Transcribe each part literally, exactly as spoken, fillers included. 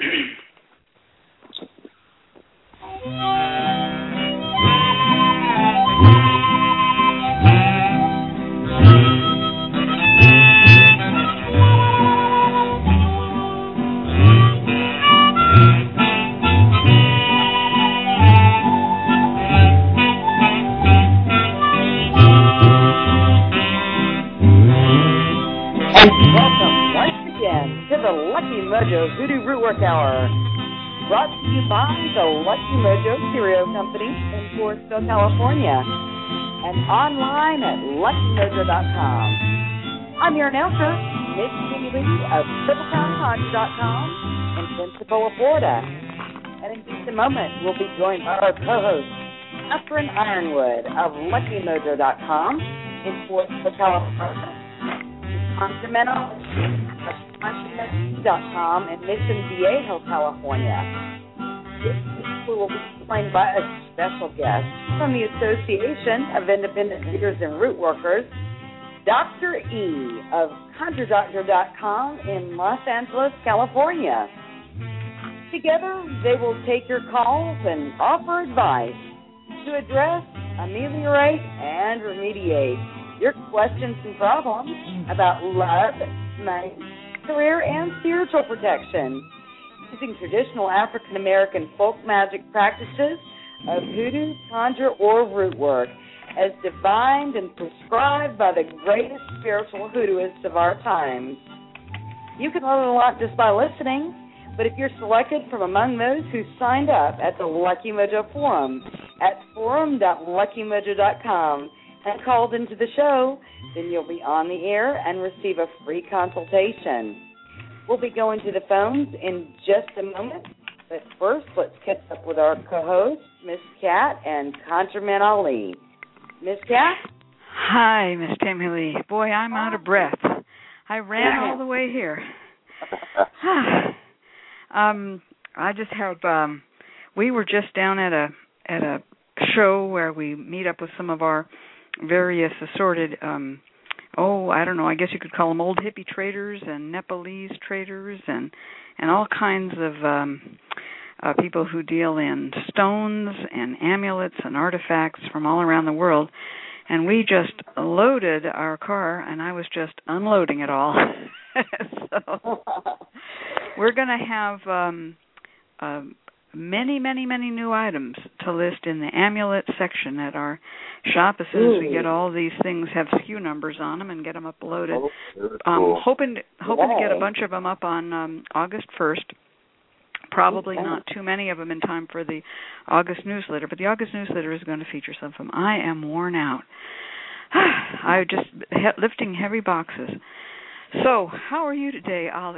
Welcome once again to the Lucky Mojo Voodoo Rootwork Hour, brought to you by the Lucky Mojo Curio Company in Forestville, California, and online at lucky mojo dot com. I'm your announcer, Miss Jenny Lee of triple crown conjure dot com in Pensacola, Florida. And in just a moment, we'll be joined by our co-host, Catherine Ironwood of lucky mojo dot com in Forestville, California. Sacramento dot com in Mission Viejo, California. This week we will be joined by a special guest from the Association of Independent Readers and Root Workers, Doctor E of conjure doctor dot com in Los Angeles, California. Together, they will take your calls and offer advice to address, ameliorate, and remediate your questions and problems about love, money, career, and spiritual protection, using traditional African American folk magic practices of hoodoo, conjure, or root work, as defined and prescribed by the greatest spiritual hoodooists of our times. You can learn a lot just by listening, but if you're selected from among those who signed up at the Lucky Mojo Forum at forum dot lucky mojo dot com and called into the show, then you'll be on the air and receive a free consultation. We'll be going to the phones in just a moment, but first let's catch up with our co-hosts, Miss Cat and ConjureMan Ali. Miss Cat? Hi, Miss Tammy Lee. Boy, I'm out of breath. I ran all the way here. um, I just have, um, we were just down at a at a show where we meet up with some of our various assorted, um, oh, I don't know, I guess you could call them old hippie traders and Nepalese traders and, and all kinds of um, uh, people who deal in stones and amulets and artifacts from all around the world. And we just loaded our car, and I was just unloading it all. So we're going to have um, um, many, many, many new items to list in the amulet section at our shop as soon as we get all these things, have S K U numbers on them and get them uploaded. Oh, um, cool. hoping hoping to get a bunch of them up on um, August first. Probably okay. not too many of them in time for the August newsletter, but the August newsletter is going to feature some of them. I am worn out. I just he- lifting heavy boxes. So, how are you today, Ali?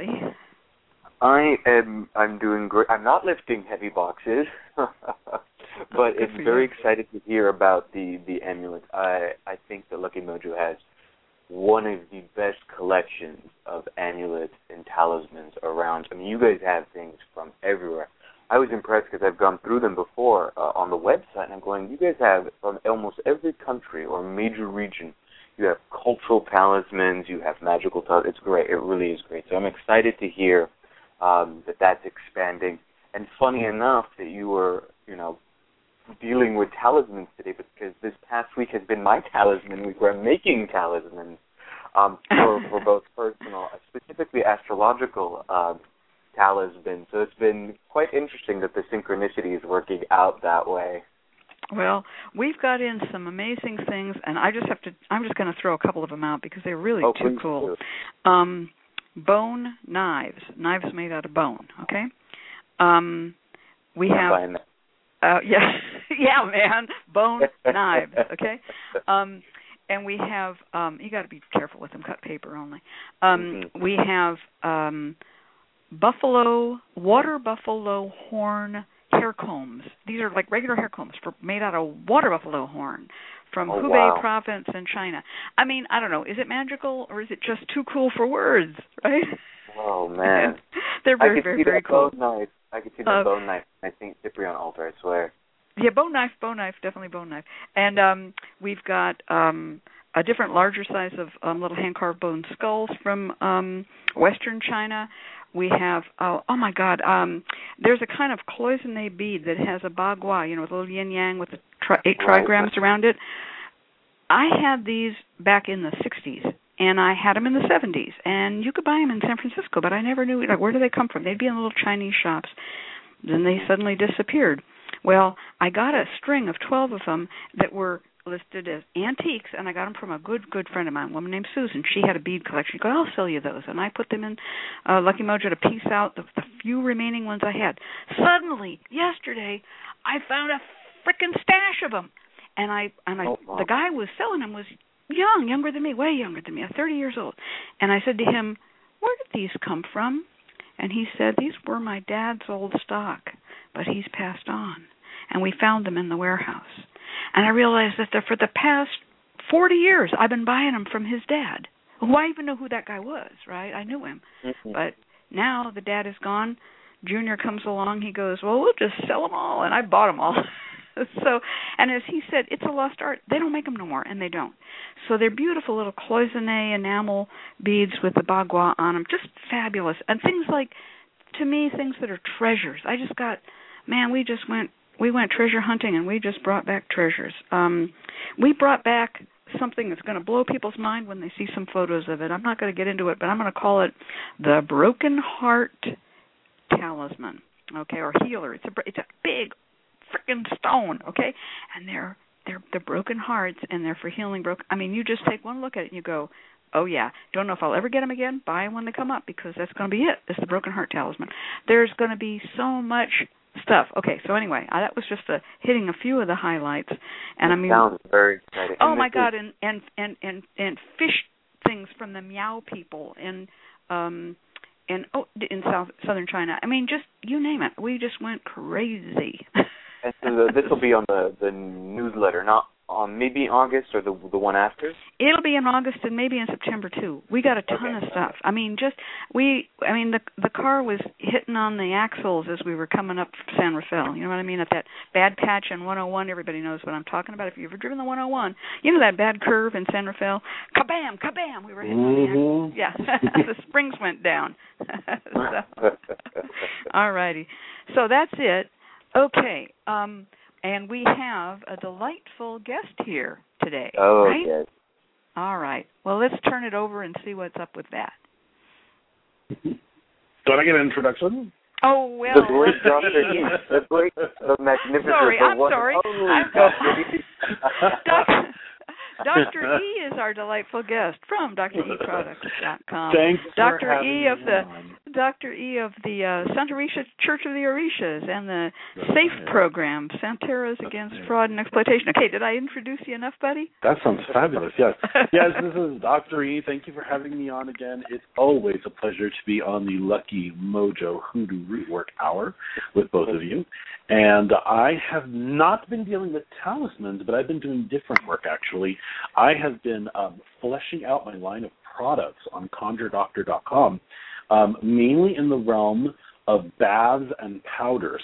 I am. I'm doing great. I'm not lifting heavy boxes, but oh, it's very excited to hear about the the amulet. I I think that Lucky Mojo has one of the best collections of amulets and talismans around. I mean, you guys have things from everywhere. I was impressed because I've gone through them before uh, on the website, and I'm going, you guys have from almost every country or major region. You have cultural talismans, you have magical talismans. It's great. It really is great. So I'm excited to hear um, that that's expanding. And funny enough that you were, you know, dealing with talismans today, because this past week has been my talisman week where I'm making talismans um, for, for both personal, specifically astrological um, talismans. So it's been quite interesting that the synchronicity is working out that way. Well, we've got in some amazing things, and I just have to, I'm just going to throw a couple of them out because they're really oh, too cool. Um, bone knives, knives made out of bone, okay? Um, we have, uh, yeah, yeah, man, bone knives, okay? Um, and we have, um, you got to be careful with them, cut paper only. Um, mm-hmm. We have um, buffalo, water buffalo horn hair combs. These are like regular hair combs for, made out of water buffalo horn from oh, Hubei wow. province in China. I mean, I don't know. Is it magical or is it just too cool for words, right? Oh, man. They're very, I could very, see very that cool. Bone knife. I could see the uh, bone knife. I think Cyprian altar, I swear. Yeah, bone knife, bone knife, definitely bone knife. And um, we've got um, a different larger size of um, little hand-carved bone skulls from um, Western China. We have, oh, oh my God, um, there's a kind of cloisonne bead that has a bagua, you know, with a little yin-yang with the tri- eight trigrams right. around it. I had these back in the sixties, and I had them in the seventies, and you could buy them in San Francisco, but I never knew, like, where do they come from? They'd be in little Chinese shops. Then they suddenly disappeared. Well, I got a string of twelve of them that were listed as antiques, and I got them from a good, good friend of mine, a woman named Susan. She had a bead collection. She goes, I'll sell you those. And I put them in uh, Lucky Mojo to piece out the, the few remaining ones I had. Suddenly, yesterday, I found a frickin' stash of them. And I, and I, oh, wow. the guy who was selling them was young, younger than me, way younger than me, thirty years old. And I said to him, where did these come from? And he said, these were my dad's old stock, but he's passed on. And we found them in the warehouse. And I realized that for the past forty years, I've been buying them from his dad, who I even know who that guy was, right? I knew him. Mm-hmm. But now the dad is gone. Junior comes along. He goes, well, we'll just sell them all. And I bought them all. So, and as he said, it's a lost art. They don't make them no more, and they don't. So they're beautiful little cloisonne enamel beads with the bagua on them, just fabulous. And things like, to me, things that are treasures. I just got, man, we just went, we went treasure hunting, and we just brought back treasures. Um, we brought back something that's going to blow people's mind when they see some photos of it. I'm not going to get into it, but I'm going to call it the Broken Heart Talisman, okay, or healer. It's a, it's a big freaking stone, okay? And they're they're they're broken hearts, and they're for healing broken. I mean, you just take one look at it and you go, oh yeah, don't know if I'll ever get them again. Buy them when they come up, because that's going to be it. It's the Broken Heart Talisman. There's going to be so much stuff. Okay, so anyway, I, that was just a, hitting a few of the highlights, and it I mean, sounds very exciting. Oh my God, and and and and and fish things from the Miao people in um in oh in South Southern China. I mean, just you name it. We just went crazy. And so the, this will be on the, the newsletter, not on maybe August or the the one after? It'll be in August and maybe in September too. We got a ton okay. of stuff. I mean, just we. I mean, the the car was hitting on the axles as we were coming up from San Rafael. You know what I mean? At that bad patch in one oh one, everybody knows what I'm talking about. If you've ever driven the one oh one, you know that bad curve in San Rafael. Kabam, kabam! We were hitting mm-hmm. on the axles. Yeah, the springs went down. So, all righty. So that's it. Okay, um, and we have a delightful guest here today. Oh, right? yes. All right. Well, let's turn it over and see what's up with that. Don't I get an introduction? Oh, well. The great Doctor E. The great, the magnificent. Sorry, the I'm one, sorry. Oh, I'm sorry. Doctor Doctor E is our delightful guest from D R E products dot com. Thanks Doctor for E of the on. Doctor E of the uh, Santa Risha Church of the Orishas and the That's SAFE right. program, Santeros That's Against right. Fraud and Exploitation. Okay, did I introduce you enough, buddy? That sounds fabulous. Yes, yes. This is Doctor E. Thank you for having me on again. It's always a pleasure to be on the Lucky Mojo Hoodoo Rootwork Hour with both of you. And I have not been dealing with talismans, but I've been doing different work, actually. I have been um, fleshing out my line of products on conjure doctor dot com, um, mainly in the realm of baths and powders.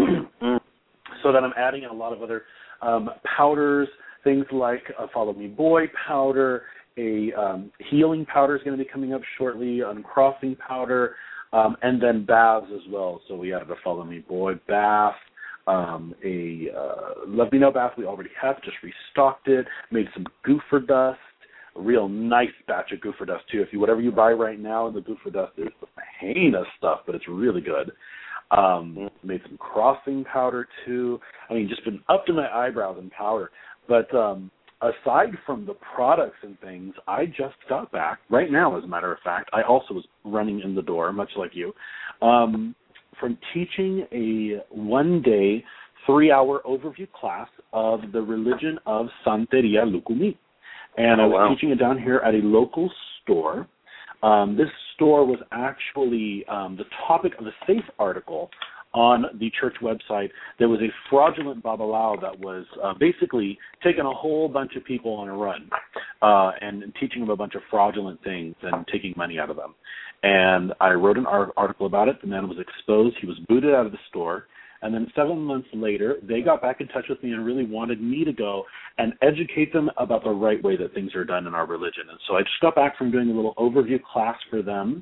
So that I'm adding in a lot of other um, powders, things like a Follow Me Boy powder, a um, healing powder is going to be coming up shortly, uncrossing powder, um, and then baths as well. So we have a Follow Me Boy bath. Um, a uh, Let Me Know bath we already have, just restocked it, made some goofer dust, a real nice batch of goofer dust too. If you whatever you buy right now in the goofer dust, there's the heinous stuff, but it's really good. Um, made some crossing powder too. I mean, just been up to my eyebrows in powder. But um, aside from the products and things, I just got back right now, as a matter of fact. I also was running in the door, much like you. Um, from teaching a one-day, three-hour overview class of the religion of Santeria Lucumí. And oh, I was wow. teaching it down here at a local store. Um, this store was actually um, the topic of a SAFE article on the church website. There was a fraudulent babalao that was uh, basically taking a whole bunch of people on a run uh, and, and teaching them a bunch of fraudulent things and taking money out of them. And I wrote an art- article about it. The man was exposed. He was booted out of the store. And then seven months later, they got back in touch with me and really wanted me to go and educate them about the right way that things are done in our religion. And so I just got back from doing a little overview class for them.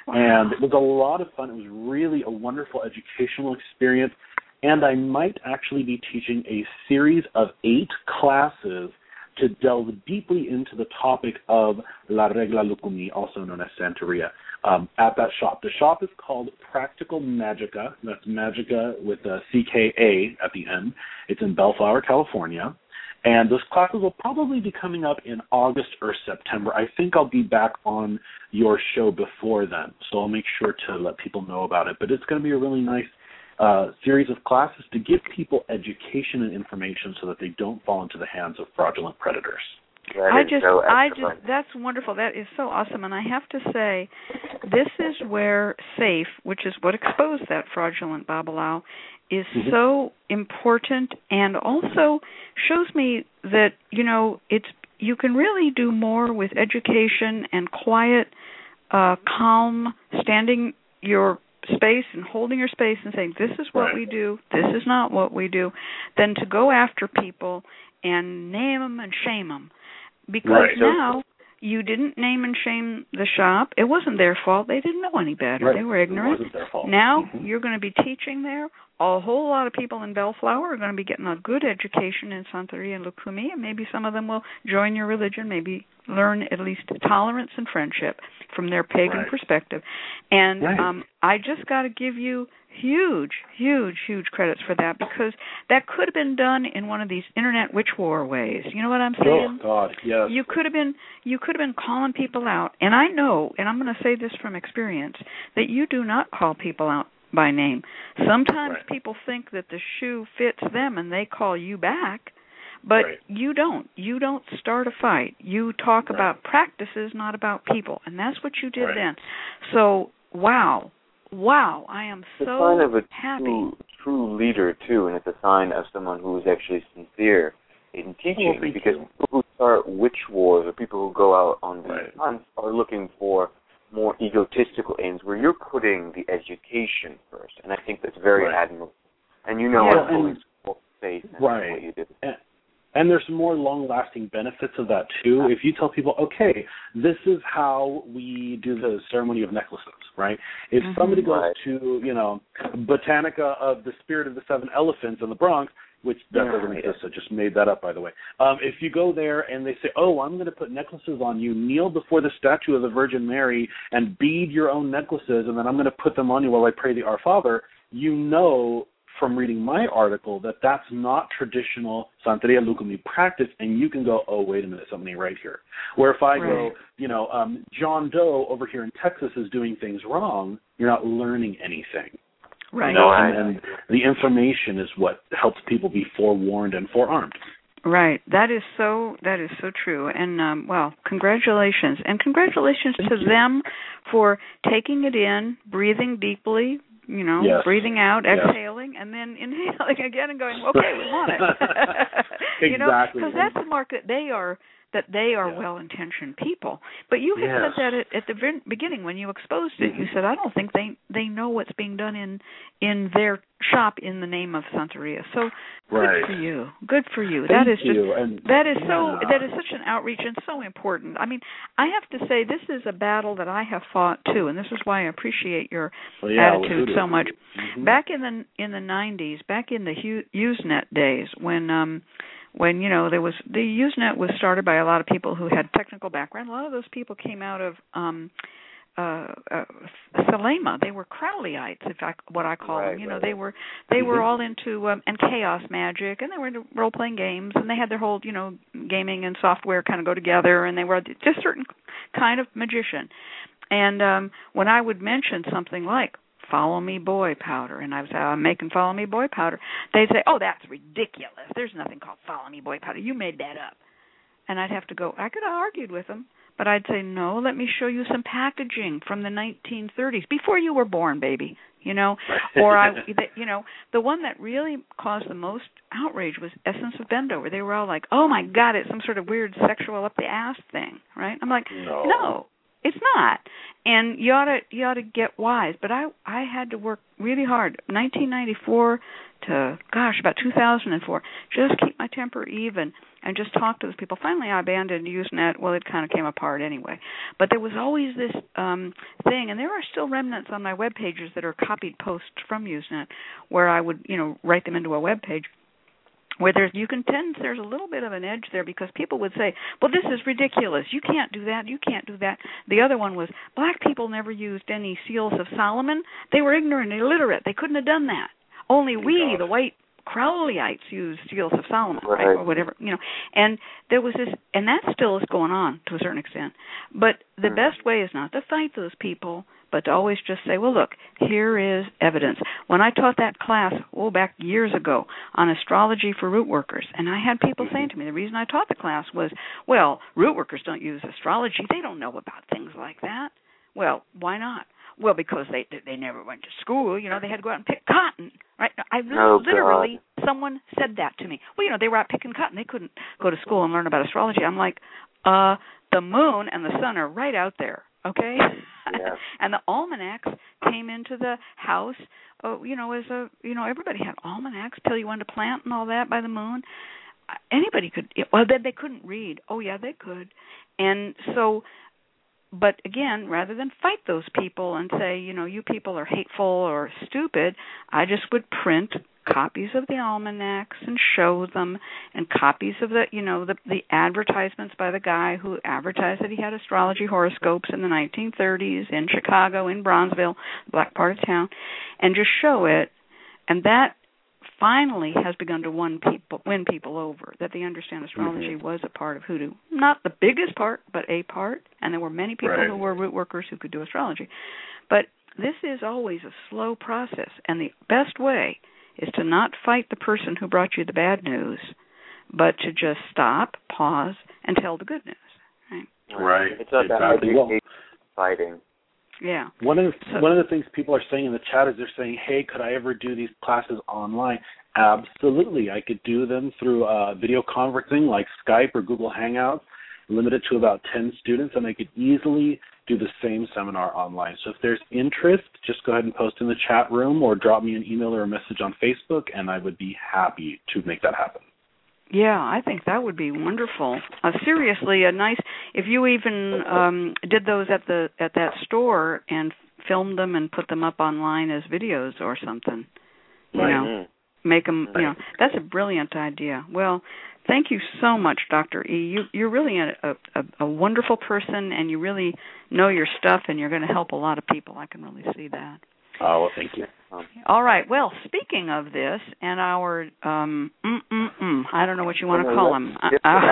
Wow. And it was a lot of fun. It was really a wonderful educational experience. And I might actually be teaching a series of eight classes to delve deeply into the topic of La Regla Lucumi, also known as Santeria, um, at that shop. The shop is called Practical Magica. That's Magica with a C K A at the end. It's in Bellflower, California. And those classes will probably be coming up in August or September. I think I'll be back on your show before then, so I'll make sure to let people know about it. But it's going to be a really nice Uh, series of classes to give people education and information so that they don't fall into the hands of fraudulent predators. That I is just, so I excellent. just, that's wonderful. That is so awesome. And I have to say, this is where SAFE, which is what exposed that fraudulent Babalawo, is mm-hmm. so important, and also shows me that, you know, it's you can really do more with education and quiet, uh, calm, standing your space and holding your space and saying, this is what right. we do, this is not what we do, than to go after people and name them and shame them. Because right. now you didn't name and shame the shop. It wasn't their fault. They didn't know any better. Right. They were ignorant. It wasn't their fault. Now mm-hmm. you're going to be teaching there. A whole lot of people in Bellflower are going to be getting a good education in Santeria and Lucumi, and maybe some of them will join your religion, maybe learn at least tolerance and friendship from their pagan right. perspective. And right. um, I just got to give you huge, huge, huge credits for that, because that could have been done in one of these internet witch war ways. You know what I'm saying? Oh God, yes. You could have been, you could have been calling people out, and I know, and I'm going to say this from experience, that you do not call people out by name. Sometimes right. people think that the shoe fits them and they call you back, but right. you don't. You don't start a fight. You talk right. about practices, not about people, and that's what you did right. then. So, wow, wow, I am it's so a sign of a happy. True, true leader, too, and it's a sign of someone who is actually sincere in teaching, oh, because you. people who start witch wars or people who go out on these right. hunts are looking for more egotistical aims, where you're putting the education first, and I think that's very right. admirable. And you know, yeah, I fully support faith in right. what you do. And, and there's more long-lasting benefits of that too. If you tell people, okay, this is how we do the ceremony of necklaces, right? If mm-hmm. somebody goes right. to, you know, Botanica of the Spirit of the Seven Elephants in the Bronx, which that yeah, doesn't exist, yeah. I just made that up, by the way. Um, if you go there and they say, oh, I'm going to put necklaces on you, kneel before the statue of the Virgin Mary and bead your own necklaces, and then I'm going to put them on you while I pray the Our Father, you know from reading my article that that's not traditional Santeria Lucumi practice, and you can go, oh, wait a minute, something ain't right here. Where if I right. go, you know, um, John Doe over here in Texas is doing things wrong, you're not learning anything. Right. You know, right. and, and the information is what helps people be forewarned and forearmed. Right. That is so. That is so true. And um, well, congratulations, and congratulations Thank to you. them for taking it in, breathing deeply. You know, yes. breathing out, yes. exhaling, and then inhaling again and going, okay, we want it. you know, exactly. because that's the mark that they are. That they are yeah. well-intentioned people. But you had yes. said that at, at the very beginning when you exposed it. Mm-hmm. You said, I don't think they they know what's being done in in their shop in the name of Santeria. So right. good for you. Good for you. Thank that is you. just And, that is yeah. so that is such an outreach and so important. I mean, I have to say this is a battle that I have fought too, and this is why I appreciate your well, yeah, attitude so much. Mm-hmm. Back in the in the nineties, back in the Usenet days, when um when, you know, there was the Usenet was started by a lot of people who had technical background. A lot of those people came out of um uh, uh Thelema. They were Crowleyites, in fact, what I call right, them. You know, right. they were they mm-hmm. were all into um, and chaos magic, and they were into role playing games, and they had their whole, you know, gaming and software kind of go together, and they were just certain kind of magician. And um when I would mention something like Follow Me Boy powder, and I was uh, making Follow Me Boy powder, they'd say, oh, that's ridiculous. There's nothing called Follow Me Boy powder. You made that up. And I'd have to go, I could have argued with them, but I'd say, no, let me show you some packaging from the nineteen thirties, before you were born, baby, you know. Or, I, you know, the one that really caused the most outrage was Essence of Bendover. They were all like, oh, my God, it's some sort of weird sexual up-the-ass thing, right? I'm like, no. no. It's not, and you ought to you ought to get wise. But I I had to work really hard, nineteen ninety-four to, gosh, about two thousand four, just keep my temper even and just talk to those people. Finally, I abandoned Usenet. Well, it kind of came apart anyway. But there was always this um, thing, and there are still remnants on my web pages that are copied posts from Usenet, where I would, you know, write them into a web page, where there's, you can tend, there's a little bit of an edge there because people would say, well, this is ridiculous. You can't do that. You can't do that. The other one was, black people never used any Seals of Solomon. They were ignorant, illiterate. They couldn't have done that. Only we, the white Crowleyites, used Seals of Solomon, right. right, or whatever, you know. And there was this, and that still is going on to a certain extent. But the best way is not to fight those people, but to always just say, well, look, here is evidence. When I taught that class, oh, back years ago, on astrology for root workers, and I had people saying to me, the reason I taught the class was, well, root workers don't use astrology. They don't know about things like that. Well, why not? Well, because they they never went to school. You know, they had to go out and pick cotton. Right? I oh, literally, God. someone said that to me. Well, you know, they were out picking cotton. They couldn't go to school and learn about astrology. I'm like, uh, the moon and the sun are right out there. Okay, yeah. And the almanacs came into the house. Oh, you know, as a you know, everybody had almanacs. Tell you when to plant and all that by the moon. Anybody could. Well, then they couldn't read. Oh, yeah, they could. And so, but again, rather than fight those people and say, you know, you people are hateful or stupid, I just would print copies of the almanacs and show them, and copies of the, you know, the the advertisements by the guy who advertised that he had astrology horoscopes in the nineteen thirties in Chicago, in Bronzeville, black part of town, and just show it. And that finally has begun to win people, win people over, that they understand astrology mm-hmm. was a part of hoodoo. Not the biggest part, but a part. And there were many people right. who were root workers who could do astrology. But this is always a slow process, and the best way is to not fight the person who brought you the bad news, but to just stop, pause, and tell the good news. Right. Right. It's not exactly. that Well, fighting. Yeah. One of so, one of the things people are saying in the chat is they're saying, "Hey, could I ever do these classes online?" Absolutely, I could do them through uh, video conferencing like Skype or Google Hangouts, limited to about ten students, and I could easily do the same seminar online. So if there's interest, just go ahead and post in the chat room or drop me an email or a message on Facebook, and I would be happy to make that happen. Yeah, I think that would be wonderful. Uh, seriously, a nice, if you even um, did those at the at that store and filmed them and put them up online as videos or something, you right. know, make them, you know, that's a brilliant idea. Well, thank you so much, Doctor E. You, you're really a, a, a wonderful person, and you really know your stuff, and you're going to help a lot of people. I can really see that. Oh, well, thank you. Um, All right. Well, speaking of this, and our, um, mm-mm-mm, I don't know what you want to call them.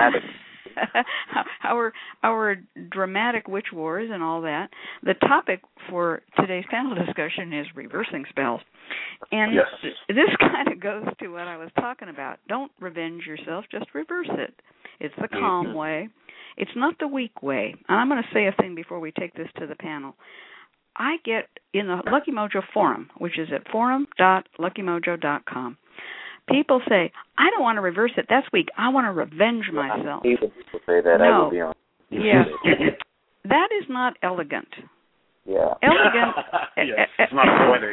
Uh, our our dramatic witch wars and all that. The topic for today's panel discussion is reversing spells. And yes. this kind of goes to what I was talking about. Don't revenge yourself, just reverse it. It's the calm mm-hmm. way. It's not the weak way. And I'm going to say a thing before we take this to the panel. I get in the Lucky Mojo forum, which is at forum dot lucky mojo dot com. People say, I don't want to reverse it. That's weak. I want to revenge myself. People say that. No. I will be on. Yeah. That is not elegant. Yeah. Elegant. yes, it's not poetic.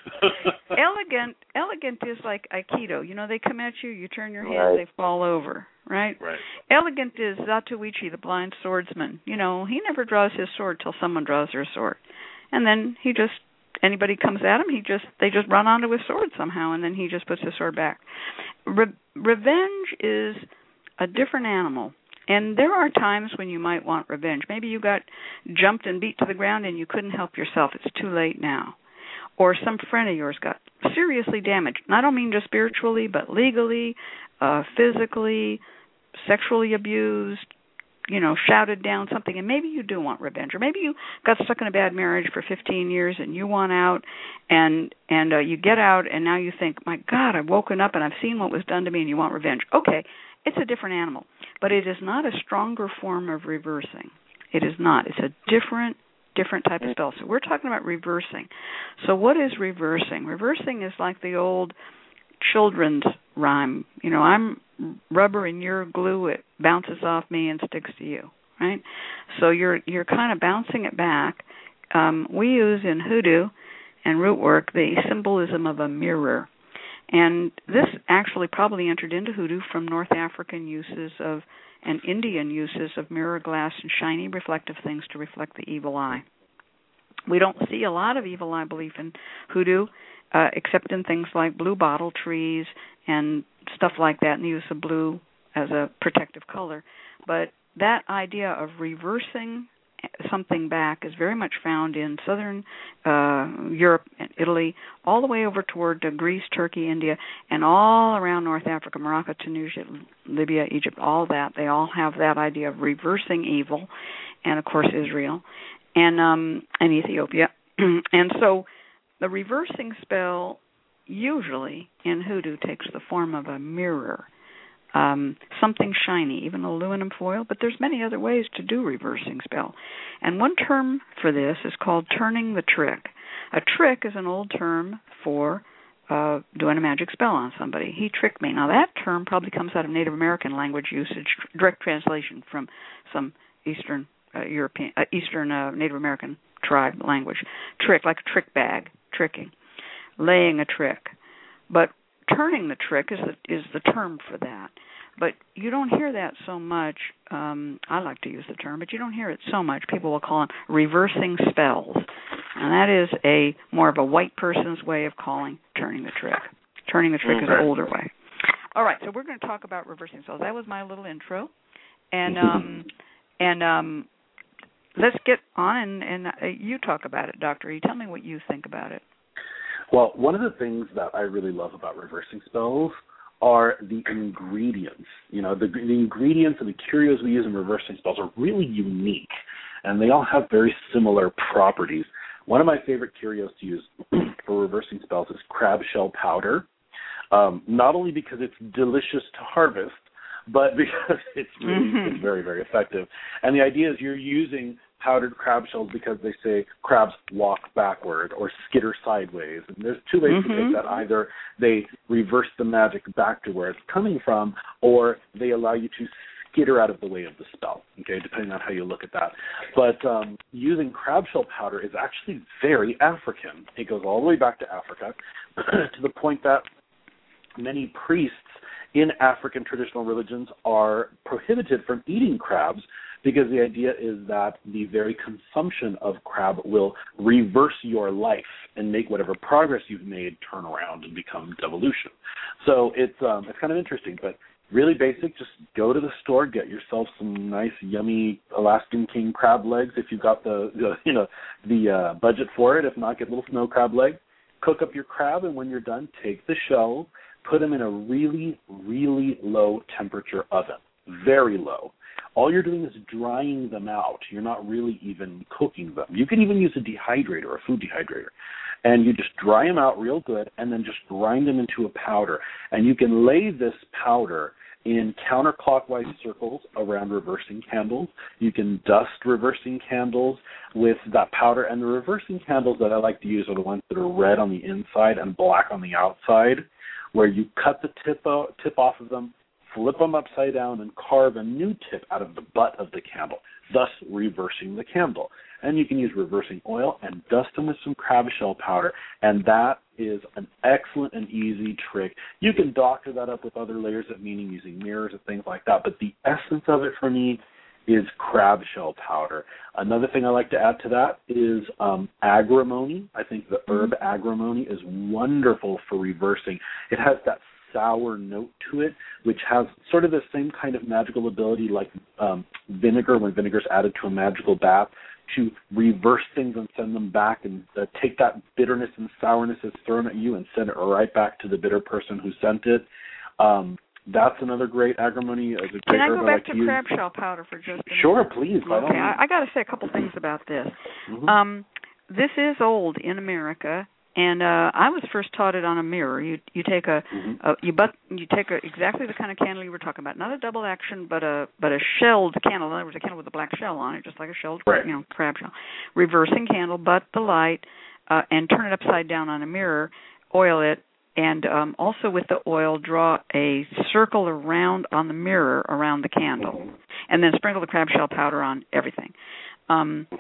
elegant. Elegant is like Aikido. You know, they come at you, you turn your hands, right. they fall over. Right? Right. Elegant is Zatoichi, the blind swordsman. You know, he never draws his sword till someone draws their sword. And then he just, anybody comes at him, he just, they just run onto his sword somehow, and then he just puts his sword back. Re- revenge is a different animal. And there are times when you might want revenge. Maybe you got jumped and beat to the ground and you couldn't help yourself. It's too late now. Or some friend of yours got seriously damaged. And I don't mean just spiritually, but legally, uh, physically, sexually abused, you know, shouted down something, and maybe you do want revenge, or maybe you got stuck in a bad marriage for fifteen years and you want out, and and uh, you get out, and now you think, my God, I've woken up and I've seen what was done to me, and you want revenge. Okay, it's a different animal, but it is not a stronger form of reversing. It is not. It's a different, different type of spell. So we're talking about reversing. So what is reversing? Reversing is like the old children's rhyme. You know, I'm rubber and you're glue. It bounces off me and sticks to you, right? So you're you're kind of bouncing it back. Um, we use in hoodoo and root work the symbolism of a mirror, And this actually probably entered into hoodoo from North African uses of and Indian uses of mirror glass and shiny reflective things to reflect the evil eye. We don't see a lot of evil eye belief in hoodoo, uh, except in things like blue bottle trees and stuff like that, and the use of blue as a protective color. But that idea of reversing something back is very much found in southern uh, Europe and Italy, all the way over toward uh, Greece, Turkey, India, and all around North Africa, Morocco, Tunisia, Libya, Egypt, all that. They all have that idea of reversing evil, and of course Israel, and um, and Ethiopia. And so the reversing spell usually in hoodoo takes the form of a mirror. Um, something shiny, even aluminum foil, but there's many other ways to do reversing spell. And one term for this is called turning the trick. A trick is an old term for uh, doing a magic spell on somebody. He tricked me. Now that term probably comes out of Native American language usage, direct translation from some Eastern uh, European, uh, Eastern uh, Native American tribe language. Trick, like a trick bag, tricking, laying a trick. But turning the trick is the, is the term for that. But you don't hear that so much. Um, I like to use the term, but you don't hear it so much. People will call them reversing spells. And that is a more of a white person's way of calling turning the trick. Turning the trick okay. is an older way. All right, so we're going to talk about reversing spells. That was my little intro. And um, and um, let's get on and, and uh, you talk about it, Doctor E. Tell me what you think about it. Well, one of the things that I really love about reversing spells are the ingredients. You know, the, the ingredients and the curios we use in reversing spells are really unique, and they all have very similar properties. One of my favorite curios to use for reversing spells is crab shell powder, um, not only because it's delicious to harvest, but because it's really mm-hmm. it's very, very effective. And the idea is you're using powdered crab shells because they say crabs walk backward or skitter sideways. And there's two ways mm-hmm. to take that. Either they reverse the magic back to where it's coming from, or they allow you to skitter out of the way of the spell, okay, depending on how you look at that. But um, using crab shell powder is actually very African. It goes all the way back to Africa to the point that many priests in African traditional religions are prohibited from eating crabs, because the idea is that the very consumption of crab will reverse your life and make whatever progress you've made turn around and become devolution. So it's um, it's kind of interesting, but really basic. Just go to the store, get yourself some nice, yummy Alaskan king crab legs if you've got the, the you know the uh, budget for it. If not, get a little snow crab leg. Cook up your crab, and when you're done, take the shell, put them in a really, really low temperature oven, very low. All you're doing is drying them out. You're not really even cooking them. You can even use a dehydrator, a food dehydrator. And you just dry them out real good and then just grind them into a powder. And you can lay this powder in counterclockwise circles around reversing candles. You can dust reversing candles with that powder. And the reversing candles that I like to use are the ones that are red on the inside and black on the outside, where you cut the tip, out, tip off of them, flip them upside down, and carve a new tip out of the butt of the candle, thus reversing the candle. And you can use reversing oil and dust them with some crab shell powder, and that is an excellent and easy trick. You can doctor that up with other layers of meaning using mirrors and things like that, but the essence of it for me is crab shell powder. Another thing I like to add to that is um, agrimony. I think the herb agrimony is wonderful for reversing. It has that sour note to it, which has sort of the same kind of magical ability like um, vinegar, when vinegar is added to a magical bath, to reverse things and send them back, and uh, take that bitterness and sourness that's thrown at you and send it right back to the bitter person who sent it. Um, that's another great agrimony. As a great Can I go herb back I like to, to crab use. shell powder for just a minute? Sure, please. Okay, I, I got to say a couple things about this. Mm-hmm. Um, this is old in America. And uh, I was first taught it on a mirror. You you take a, mm-hmm. a you but you take a, exactly the kind of candle you were talking about, not a double action, but a but a shelled candle. In other words, a candle with a black shell on it, just like a shelled right. you know crab shell. Reversing candle, but the light, uh, and turn it upside down on a mirror. Oil it, and um, also with the oil, draw a circle around on the mirror around the candle, mm-hmm. and then sprinkle the crab shell powder on everything. Um,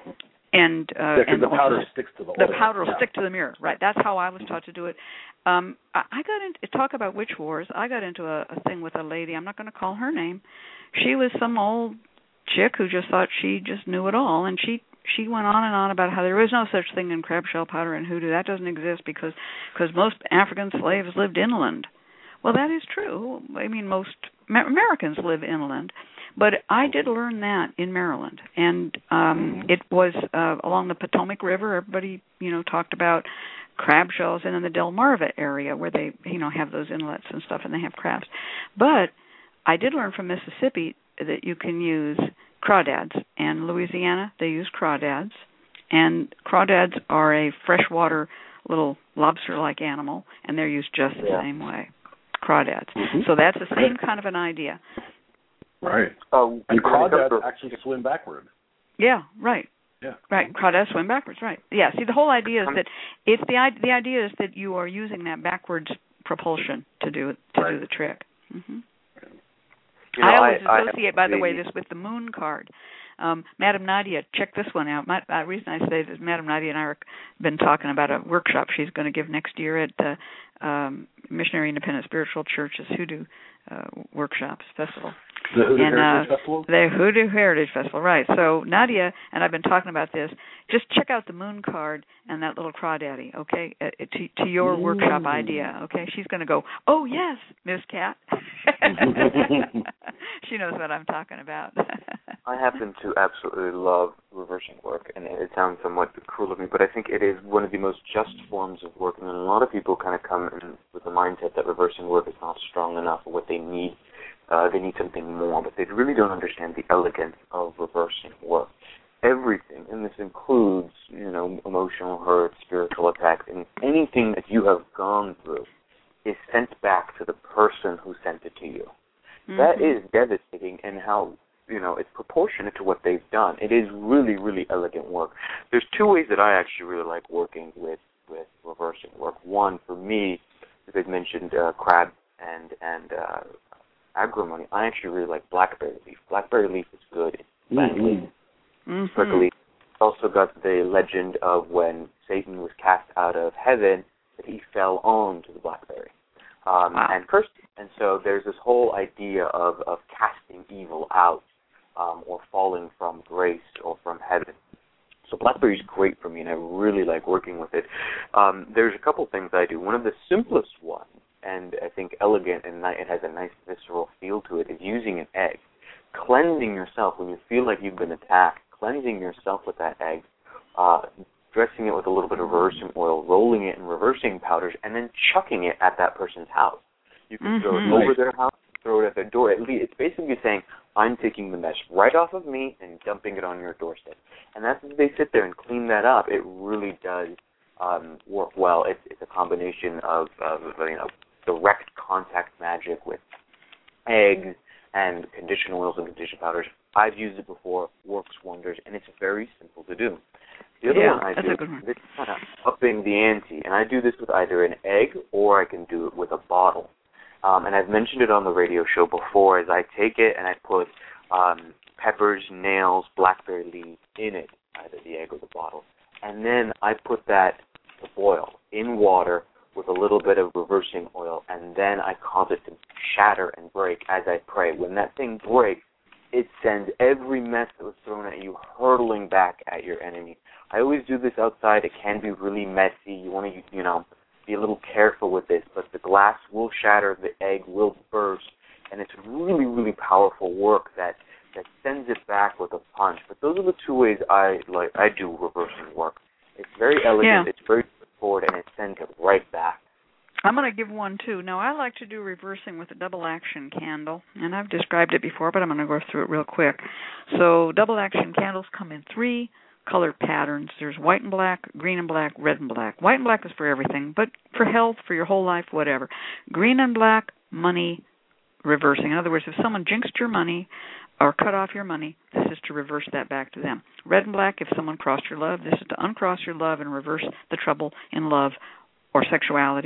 And uh, yeah, and the also powder sticks to the oil. The powder will yeah. stick to the mirror, right? That's how I was taught to do it. Um, I, I got into talk about witch wars. I got into a, a thing with a lady. I'm not going to call her name. She was some old chick who just thought she just knew it all, and she she went on and on about how there is no such thing in crab shell powder and hoodoo. That doesn't exist because because most African slaves lived inland. Well, that is true. I mean, most Americans live inland. But I did learn that in Maryland, and um, it was uh, along the Potomac River. Everybody, you know, talked about crab shells, and in the Delmarva area where they, you know, have those inlets and stuff, and they have crabs. But I did learn from Mississippi that you can use crawdads, and Louisiana they use crawdads, and crawdads are a freshwater little lobster-like animal, and they're used just the yeah. same way. Crawdads. Mm-hmm. So that's the same kind of an idea. Right. Oh, and crawdads actually swim backward. Yeah, right. Yeah. Right. Crawdads swim backwards, right. Yeah, see, the whole idea is that it's the the idea is that you are using that backwards propulsion to do it, to right. do the trick. Mm-hmm. You know, I always I, associate, I by the way, this with the moon card. Um, Madame Nadia, check this one out. My, the reason I say this, Madame Nadia and I have been talking about a workshop she's going to give next year at the um, Missionary Independent Spiritual Church's Hoodoo uh, Workshops Festival. The Hoodoo and, Heritage uh, Festival? The Hoodoo Heritage Festival, right. So Nadia and I've been talking about this. Just check out the moon card and that little crawdaddy, okay, uh, to, to your mm. workshop idea, okay? She's going to go, oh, yes, Miss Cat. She knows what I'm talking about. I happen to absolutely love reversing work, and it sounds somewhat cruel of me, but I think it is one of the most just forms of work, and a lot of people kind of come in with the mindset that reversing work is not strong enough for what they need. Uh, they need something more, but they really don't understand the elegance of reversing work. Everything, and this includes, you know, emotional hurt, spiritual attacks, and anything that you have gone through is sent back to the person who sent it to you. Mm-hmm. That is devastating, and how, you know, it's proportionate to what they've done. It is really, really elegant work. There's two ways that I actually really like working with, with reversing work. One, for me, as I mentioned, uh, crab and, and uh, agrimony, I actually really like blackberry leaf. Blackberry leaf is good. It's friendly. Mm-hmm. Prickly. It's also got the legend of when Satan was cast out of heaven, that he fell onto the blackberry um, wow. and cursed him. And so there's this whole idea of, of casting evil out um, or falling from grace or from heaven. So blackberry is great for me, and I really like working with it. Um, there's a couple things I do. One of the simplest ones, and I think elegant and it has a nice visceral feel to it, is using an egg. Cleansing yourself when you feel like you've been attacked, cleansing yourself with that egg, uh, dressing it with a little bit of reversing oil, rolling it in reversing powders, and then chucking it at that person's house. You can mm-hmm. throw it over their house, throw it at their door. It's basically saying, I'm taking the mess right off of me and dumping it on your doorstep. And that's as they sit there and clean that up, it really does um, work well. It's, it's a combination of, of you know, direct contact magic with eggs and conditioner oils and conditioner powders. I've used it before, works wonders, and it's very simple to do. The other yeah, one I that's do a good one. is kind of upping the ante, and I do this with either an egg or I can do it with a bottle. Um, and I've mentioned it on the radio show before, as I take it and I put um, peppers, nails, blackberry leaves in it, either the egg or the bottle. And then I put that to boil in water with a little bit of reversing oil, and then I cause it to shatter and break as I pray. When that thing breaks, it sends every mess that was thrown at you hurtling back at your enemy. I always do this outside. It can be really messy. You want to, you know, be a little careful with this, but the glass will shatter, the egg will burst, and it's really, really powerful work that, that sends it back with a punch. But those are the two ways I like. I do reversing work. It's very elegant, yeah. it's very straightforward, and it sends it right back. I'm going to give one, too. Now, I like to do reversing with a double-action candle, and I've described it before, but I'm going to go through it real quick. So double-action candles come in three color patterns. There's white and black, green and black, red and black. White and black is for everything, but for health, for your whole life, whatever. Green and black, money, reversing. In other words, if someone jinxed your money or cut off your money, this is to reverse that back to them. Red and black, if someone crossed your love, this is to uncross your love and reverse the trouble in love or sexuality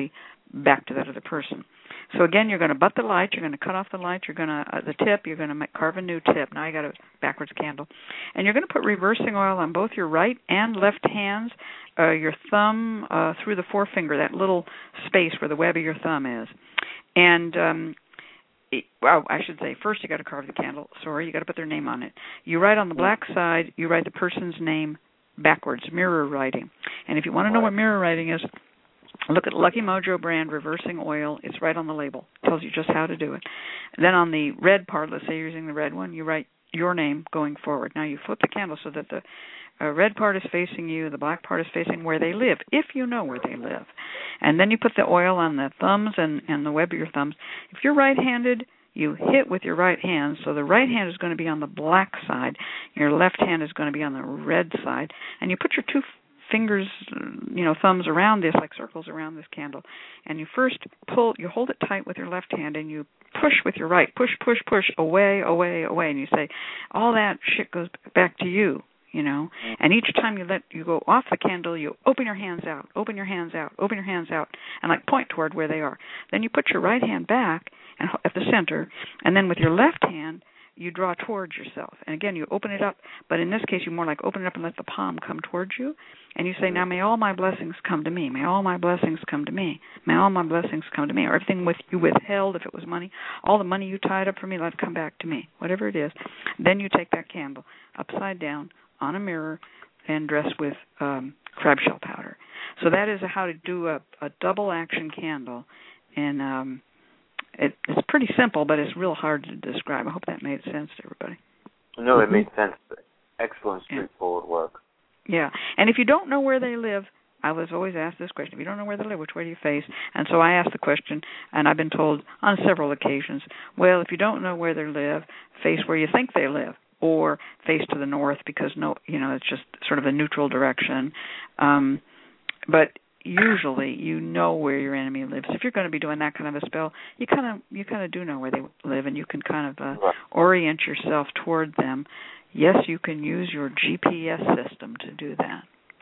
back to that other person. So again, you're going to butt the light, you're going to cut off the light, you're going to, uh, the tip, you're going to make, carve a new tip. Now you got a backwards candle. And you're going to put reversing oil on both your right and left hands, uh, your thumb uh, through the forefinger, that little space where the web of your thumb is. And, um, it, well, I should say, first you got to carve the candle. Sorry, you got to put their name on it. You write on the black side, you write the person's name backwards, mirror writing. And if you want to know what mirror writing is, look at Lucky Mojo brand reversing oil. It's right on the label. It tells you just how to do it. Then on the red part, let's say you're using the red one, you write your name going forward. Now you flip the candle so that the uh, red part is facing you, the black part is facing where they live, if you know where they live. And then you put the oil on the thumbs and, and the web of your thumbs. If you're right-handed, you hit with your right hand, so the right hand is going to be on the black side, your left hand is going to be on the red side, and you put your two fingers, you know, thumbs around this, like circles around this candle, and you first pull, you hold it tight with your left hand, and you push with your right, push, push, push, away, away, away, and you say, all that shit goes back to you, you know, and each time you let, you go off the candle, you open your hands out, open your hands out, open your hands out, and like point toward where they are. Then you put your right hand back and at the center, and then with your left hand, you draw towards yourself. And again, you open it up, but in this case, you more like open it up and let the palm come towards you. And you say, now may all my blessings come to me. May all my blessings come to me. May all my blessings come to me. Or everything with you withheld, if it was money, all the money you tied up for me, let it come back to me. Whatever it is. Then you take that candle upside down on a mirror and dress with um, crab shell powder. So that is how to do a, a double action candle. And um, it, it's pretty simple, but it's real hard to describe. I hope that made sense to everybody. No, it made sense. Excellent, straightforward yeah. work. Yeah, and if you don't know where they live, I was always asked this question, if you don't know where they live, which way do you face? And so I asked the question, and I've been told on several occasions, well, if you don't know where they live, face where you think they live, or face to the north because, no, you know, it's just sort of a neutral direction. Um, but usually you know where your enemy lives. If you're going to be doing that kind of a spell, you kind of you kind of do know where they live, and you can kind of uh, orient yourself toward them. Yes, you can use your G P S system to do that.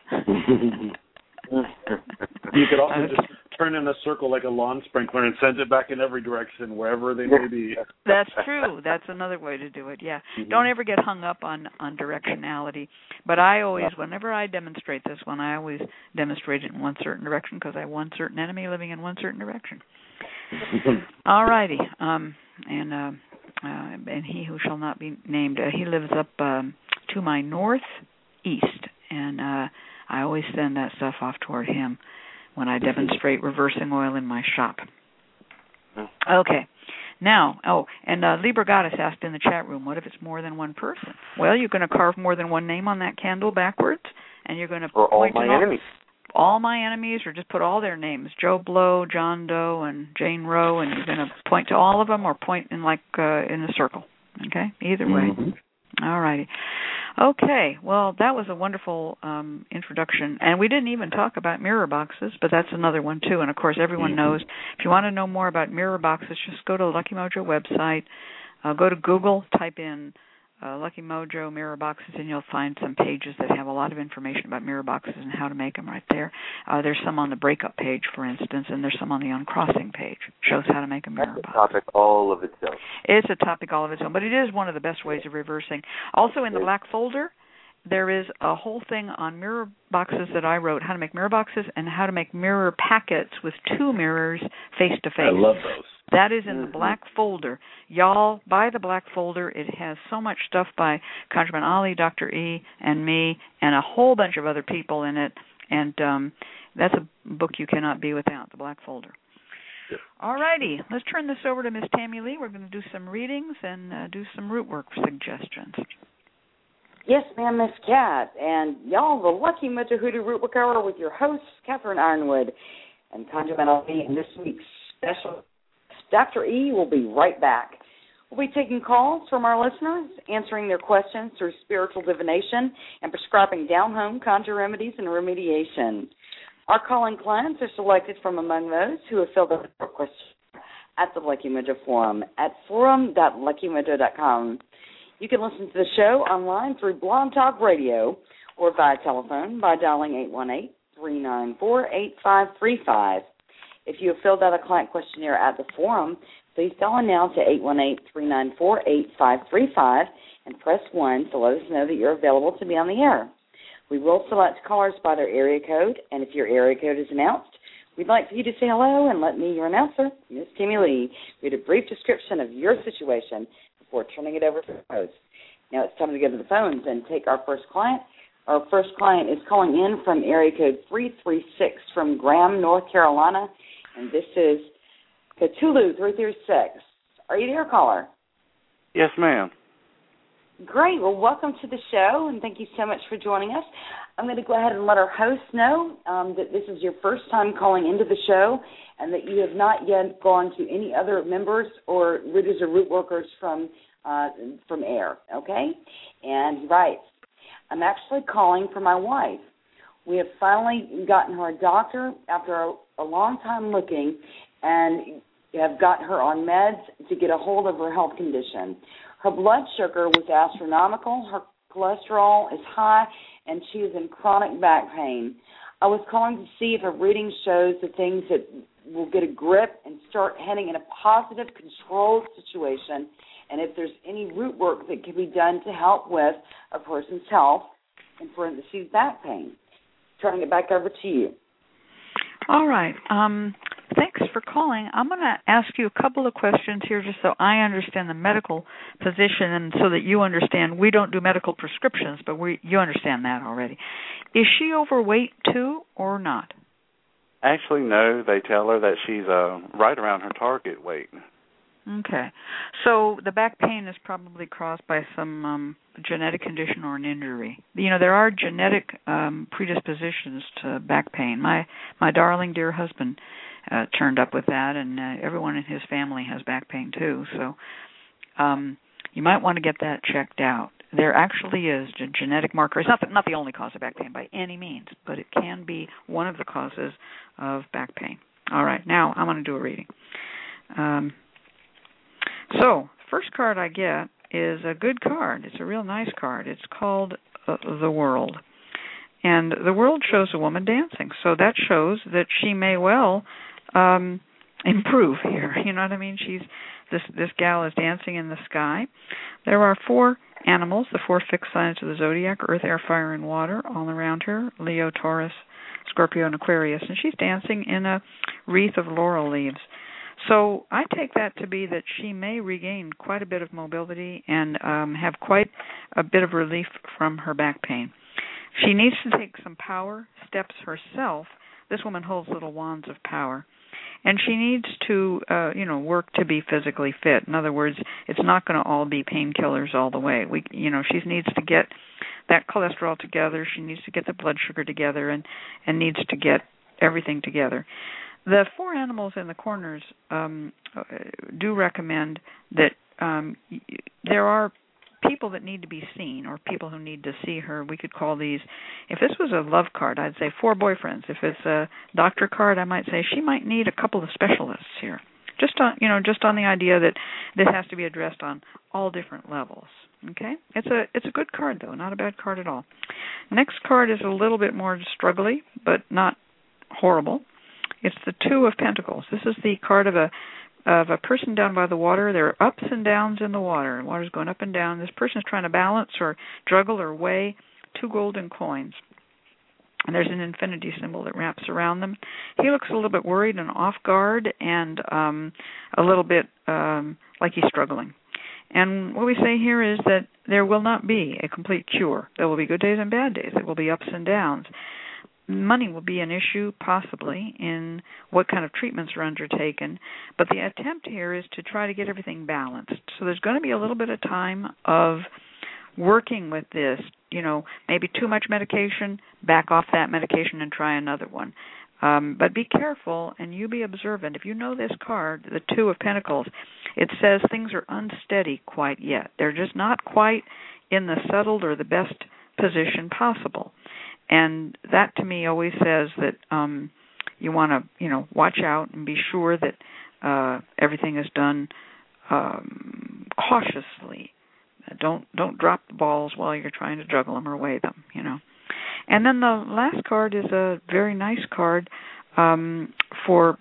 You could also just turn in a circle like a lawn sprinkler and send it back in every direction, wherever they may be. That's true. That's another way to do it, yeah. Mm-hmm. Don't ever get hung up on, on directionality. But I always, whenever I demonstrate this one, I always demonstrate it in one certain direction because I have one certain enemy living in one certain direction. All righty. Um, and... Uh, Uh, and he who shall not be named, uh, he lives up um, to my northeast, and uh, I always send that stuff off toward him when I demonstrate reversing oil in my shop. Okay. Now, oh, and uh, Libra Goddess asked in the chat room, what if it's more than one person? Well, you're going to carve more than one name on that candle backwards, and you're going to For all my enemies. All my enemies, or just put all their names, Joe Blow, John Doe, and Jane Roe, and you're going to point to all of them or point in like uh, in a circle, okay? Either way. Mm-hmm. All righty. Okay, well, that was a wonderful um, introduction, and we didn't even talk about mirror boxes, but that's another one too, and of course everyone mm-hmm. knows. If you want to know more about mirror boxes, just go to the Lucky Mojo website, uh, go to Google, type in Uh, Lucky Mojo mirror boxes, and you'll find some pages that have a lot of information about mirror boxes and how to make them right there. Uh, there's some on the breakup page, for instance, and there's some on the uncrossing page. Shows how to make a mirror That's box. a topic all of itself. It's a topic all of its own, but it is one of the best ways of reversing. Also, in the black folder, there is a whole thing on mirror boxes that I wrote, how to make mirror boxes and how to make mirror packets with two mirrors face to face. I love those. That is in the black folder. Y'all, buy the black folder. It has so much stuff by ConjureMan Ali, Doctor E, and me, and a whole bunch of other people in it. And um, that's a book you cannot be without, the black folder. Yeah. All righty. Let's turn this over to Miss Tammy Lee. We're going to do some readings and uh, do some root work suggestions. Yes, ma'am, Miss Cat. And y'all, the Lucky Mojo Hoodoo Root Work Hour with your hosts, Catherine Ironwood and ConjureMan Ali, and this week's special Doctor E will be right back. We'll be taking calls from our listeners, answering their questions through spiritual divination, and prescribing down-home conjure remedies and remediation. Our calling clients are selected from among those who have filled out their questions at the Lucky Mojo Forum at forum dot lucky mojo dot com. You can listen to the show online through Blog Talk Radio or via telephone by dialing eight one eight, three nine four, eight five three five. If you have filled out a client questionnaire at the forum, please dial in now to eight one eight, three nine four, eight five three five and press one to let us know that you're available to be on the air. We will select callers by their area code, and if your area code is announced, we'd like for you to say hello and let me, your announcer, Miss Tammy Lee, read a brief description of your situation before turning it over to the host. Now it's time to go to the phones and take our first client. Our first client is calling in from area code three three six from Graham, North Carolina, and this is Cthulhu three three six. Are you there, caller? Yes, ma'am. Great. Well, welcome to the show, and thank you so much for joining us. I'm going to go ahead and let our host know um, that this is your first time calling into the show and that you have not yet gone to any other members or Ritters or Root Workers from uh, from air, okay? And he writes, I'm actually calling for my wife. We have finally gotten her a doctor after a, a long time looking and have gotten her on meds to get a hold of her health condition. Her blood sugar was astronomical, her cholesterol is high, and she is in chronic back pain. I was calling to see if a reading shows the things that will get a grip and start heading in a positive, controlled situation, and if there's any root work that can be done to help with a person's health, in parentheses, back pain. Turning it back over to you. All right. Um, thanks for calling. I'm going to ask you a couple of questions here just so I understand the medical position and so that you understand we don't do medical prescriptions, but we you understand that already. Is she overweight too or not? Actually, no. They tell her that she's uh, right around her target weight. Okay. So the back pain is probably caused by some um, genetic condition or an injury. You know, there are genetic um, predispositions to back pain. My my darling dear husband uh, turned up with that, and uh, everyone in his family has back pain too. So um, you might want to get that checked out. There actually is a genetic marker. It's not the, not the only cause of back pain by any means, but it can be one of the causes of back pain. All right. Now I'm going to do a reading. Um, So, first card I get is a good card. It's a real nice card. It's called uh, The World. And the world shows a woman dancing. So that shows that she may well um, improve here. You know what I mean? She's this this gal is dancing in the sky. There are four animals, the four fixed signs of the zodiac, Earth, Air, Fire, and Water, all around her, Leo, Taurus, Scorpio, and Aquarius. And she's dancing in a wreath of laurel leaves. So I take that to be that she may regain quite a bit of mobility and um, have quite a bit of relief from her back pain. She needs to take some power steps herself. This woman holds little wands of power. And she needs to, uh, you know, work to be physically fit. In other words, it's not going to all be painkillers all the way. We, you know, she needs to get that cholesterol together. She needs to get the blood sugar together and, and needs to get everything together. The four animals in the corners um, do recommend that um, there are people that need to be seen or people who need to see her. We could call these, if this was a love card, I'd say four boyfriends. If it's a doctor card, I might say she might need a couple of specialists here. Just on, you know, just on the idea that this has to be addressed on all different levels. Okay? It's a it's a good card, though, not a bad card at all. Next card is a little bit more struggly, but not horrible. It's the Two of Pentacles. This is the card of a of a person down by the water. There are ups and downs in the water. The water's going up and down. This person is trying to balance or juggle or weigh two golden coins. And there's an infinity symbol that wraps around them. He looks a little bit worried and off guard and um, a little bit um, like he's struggling. And what we say here is that there will not be a complete cure. There will be good days and bad days. There will be ups and downs. Money will be an issue, possibly, in what kind of treatments are undertaken, but the attempt here is to try to get everything balanced. So there's going to be a little bit of time of working with this, you know, maybe too much medication, back off that medication and try another one. Um, but be careful and you be observant. If you know this card, the Two of Pentacles, it says things are unsteady quite yet. They're just not quite in the settled or the best position possible. And that, to me, always says that um, you want to, you know, watch out and be sure that uh, everything is done um, cautiously. Don't don't drop the balls while you're trying to juggle them or weigh them, you know. And then the last card is a very nice card um, for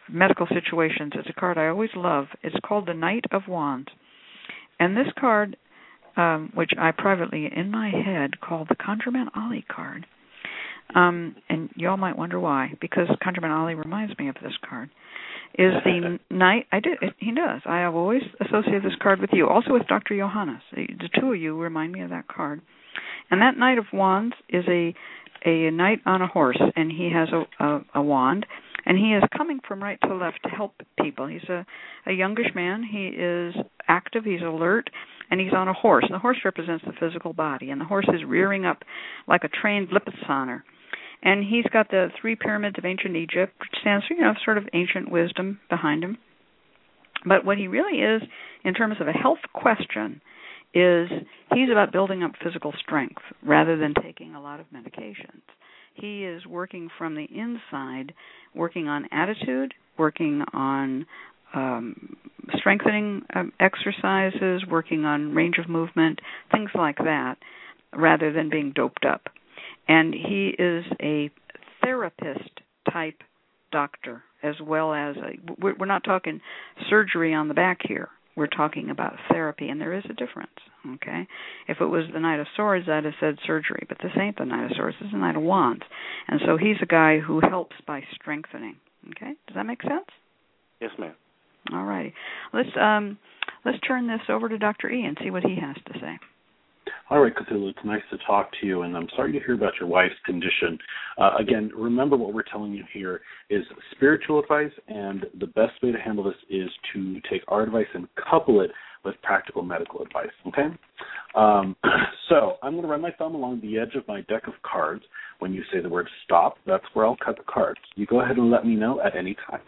medical situations. It's a card I always love. It's called the Knight of Wands. And this card, um, which I privately, in my head, call the ConjureMan Ali card, um, and y'all might wonder why, because ConjureMan Ali reminds me of this card, is the Knight. I do. It, he does. I have always associated this card with you, also with Doctor Johannes. The, the two of you remind me of that card. And that Knight of Wands is a a knight on a horse, and he has a, a, a wand, and he is coming from right to left to help people. He's a, a youngish man. He is active. He's alert, and he's on a horse. And the horse represents the physical body, and the horse is rearing up like a trained Lipizzaner. And he's got the three pyramids of ancient Egypt, which stands for, you know, sort of ancient wisdom behind him. But what he really is, in terms of a health question, is he's about building up physical strength rather than taking a lot of medications. He is working from the inside, working on attitude, working on um, strengthening um, exercises, working on range of movement, things like that, rather than being doped up. And he is a therapist-type doctor, as well as, a, we're not talking surgery on the back here. We're talking about therapy, and there is a difference, okay? If it was the Knight of Swords, I'd have said surgery, but this ain't the Knight of Swords, this is the Knight of Wands. And so he's a guy who helps by strengthening, okay? Does that make sense? Yes, ma'am. All righty. Let's, um, let's turn this over to Doctor E and see what he has to say. All right, Cthulhu, it's nice to talk to you, and I'm sorry to hear about your wife's condition. Uh, again, remember what we're telling you here is spiritual advice, and the best way to handle this is to take our advice and couple it with practical medical advice, okay? Um, so I'm going to run my thumb along the edge of my deck of cards. When you say the word stop, that's where I'll cut the cards. You go ahead and let me know at any time.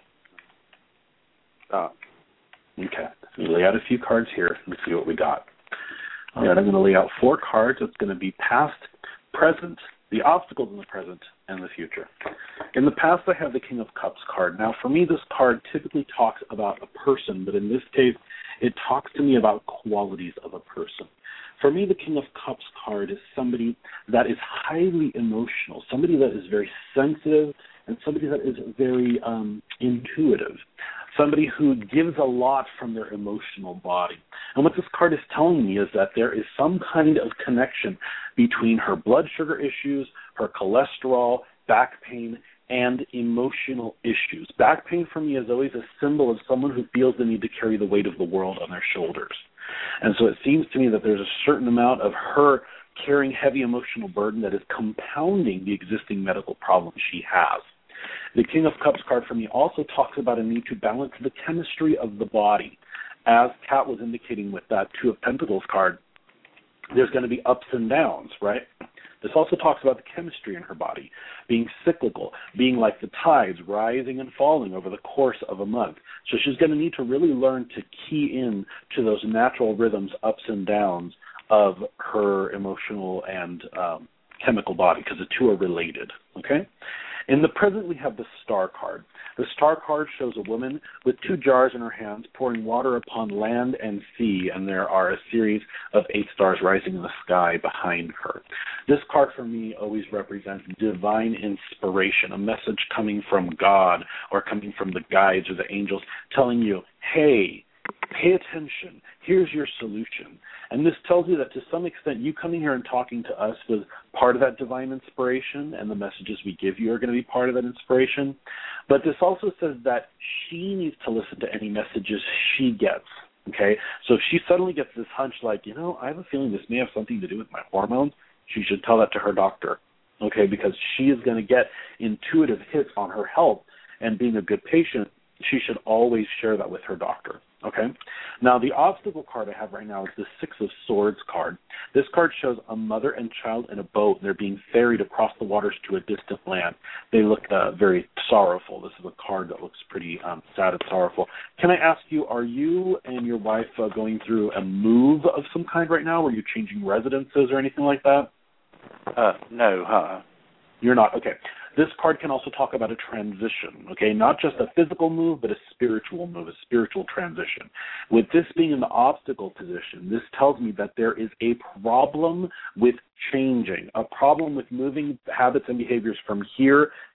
Stop. Okay. We lay out a few cards here and see what we got. All right, I'm going to lay out four cards. It's going to be past, present, the obstacles in the present, and the future. In the past, I have the King of Cups card. Now, for me, this card typically talks about a person, but in this case, it talks to me about qualities of a person. For me, the King of Cups card is somebody that is highly emotional, somebody that is very sensitive, and somebody that is very um, intuitive. Somebody who gives a lot from their emotional body. And what this card is telling me is that there is some kind of connection between her blood sugar issues, her cholesterol, back pain, and emotional issues. Back pain for me is always a symbol of someone who feels the need to carry the weight of the world on their shoulders. And so it seems to me that there's a certain amount of her carrying heavy emotional burden that is compounding the existing medical problems she has. The King of Cups card for me also talks about a need to balance the chemistry of the body. As Kat was indicating with that Two of Pentacles card, there's going to be ups and downs, right? This also talks about the chemistry in her body, being cyclical, being like the tides, rising and falling over the course of a month. So she's going to need to really learn to key in to those natural rhythms, ups and downs of her emotional and um, chemical body, because the two are related, okay? In the present, we have the Star card. The Star card shows a woman with two jars in her hands pouring water upon land and sea, and there are a series of eight stars rising in the sky behind her. This card for me always represents divine inspiration, a message coming from God or coming from the guides or the angels telling you, hey, pay attention. Here's your solution. And this tells you that to some extent, you coming here and talking to us was part of that divine inspiration, and the messages we give you are going to be part of that inspiration. But this also says that she needs to listen to any messages she gets, okay? So if she suddenly gets this hunch like, you know, I have a feeling this may have something to do with my hormones, she should tell that to her doctor, okay? Because she is going to get intuitive hits on her health, and being a good patient, she should always share that with her doctor. Okay. Now, the obstacle card I have right now is the Six of Swords card. This card shows a mother and child in a boat. They're being ferried across the waters to a distant land. They look uh, very sorrowful. This is a card that looks pretty um, sad and sorrowful. Can I ask you, are you and your wife uh, going through a move of some kind right now? Are you changing residences or anything like that? Uh, no, huh? You're not. Okay. This card can also talk about a transition, okay? Not just a physical move, but a spiritual move, a spiritual transition. With this being in the obstacle position, this tells me that there is a problem with changing, a problem with moving habits and behaviors from here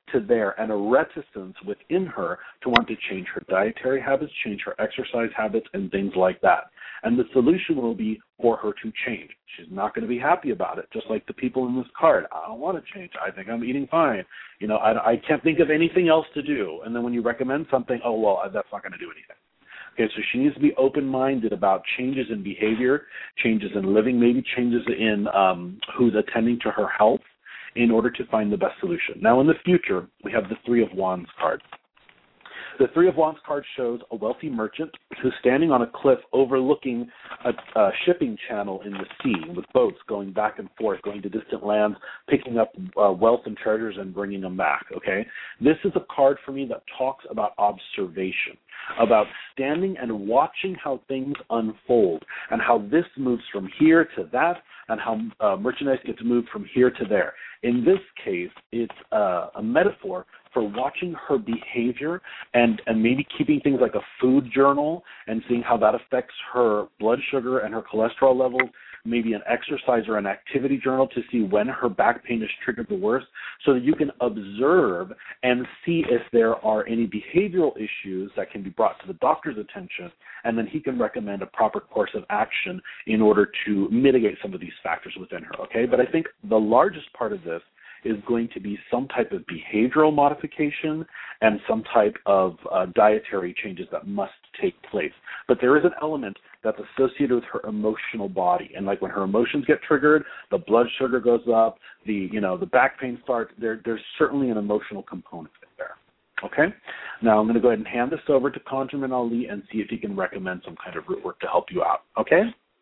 to there and a reticence within her to want to change her dietary habits, change her exercise habits, and things like that. And the solution will be for her to change. She's not going to be happy about it, just like the people in this card. I don't want to change. I think I'm eating fine. You know, I, I can't think of anything else to do. And then when you recommend something, oh, well, that's not going to do anything. Okay, so she needs to be open-minded about changes in behavior, changes in living, maybe changes in um, who's attending to her health in order to find the best solution. Now, in the future, we have the Three of Wands card. The Three of Wands card shows a wealthy merchant who's standing on a cliff overlooking a, a shipping channel in the sea with boats going back and forth, going to distant lands, picking up uh, wealth and treasures and bringing them back, okay? This is a card for me that talks about observation, about standing and watching how things unfold and how this moves from here to that and how uh, merchandise gets moved from here to there. In this case, it's uh, a metaphor for watching her behavior and, and maybe keeping things like a food journal and seeing how that affects her blood sugar and her cholesterol levels, maybe an exercise or an activity journal to see when her back pain is triggered the worst, so that you can observe and see if there are any behavioral issues that can be brought to the doctor's attention, and then he can recommend a proper course of action in order to mitigate some of these factors within her, okay? But I think the largest part of this is going to be some type of behavioral modification and some type of uh, dietary changes that must take place. But there is an element that's associated with her emotional body. And like when her emotions get triggered, the blood sugar goes up, the, you know, the back pain starts, there, there's certainly an emotional component there. Okay? Now I'm going to go ahead and hand this over to Conjurman Ali and see if he can recommend some kind of root work to help you out. Okay?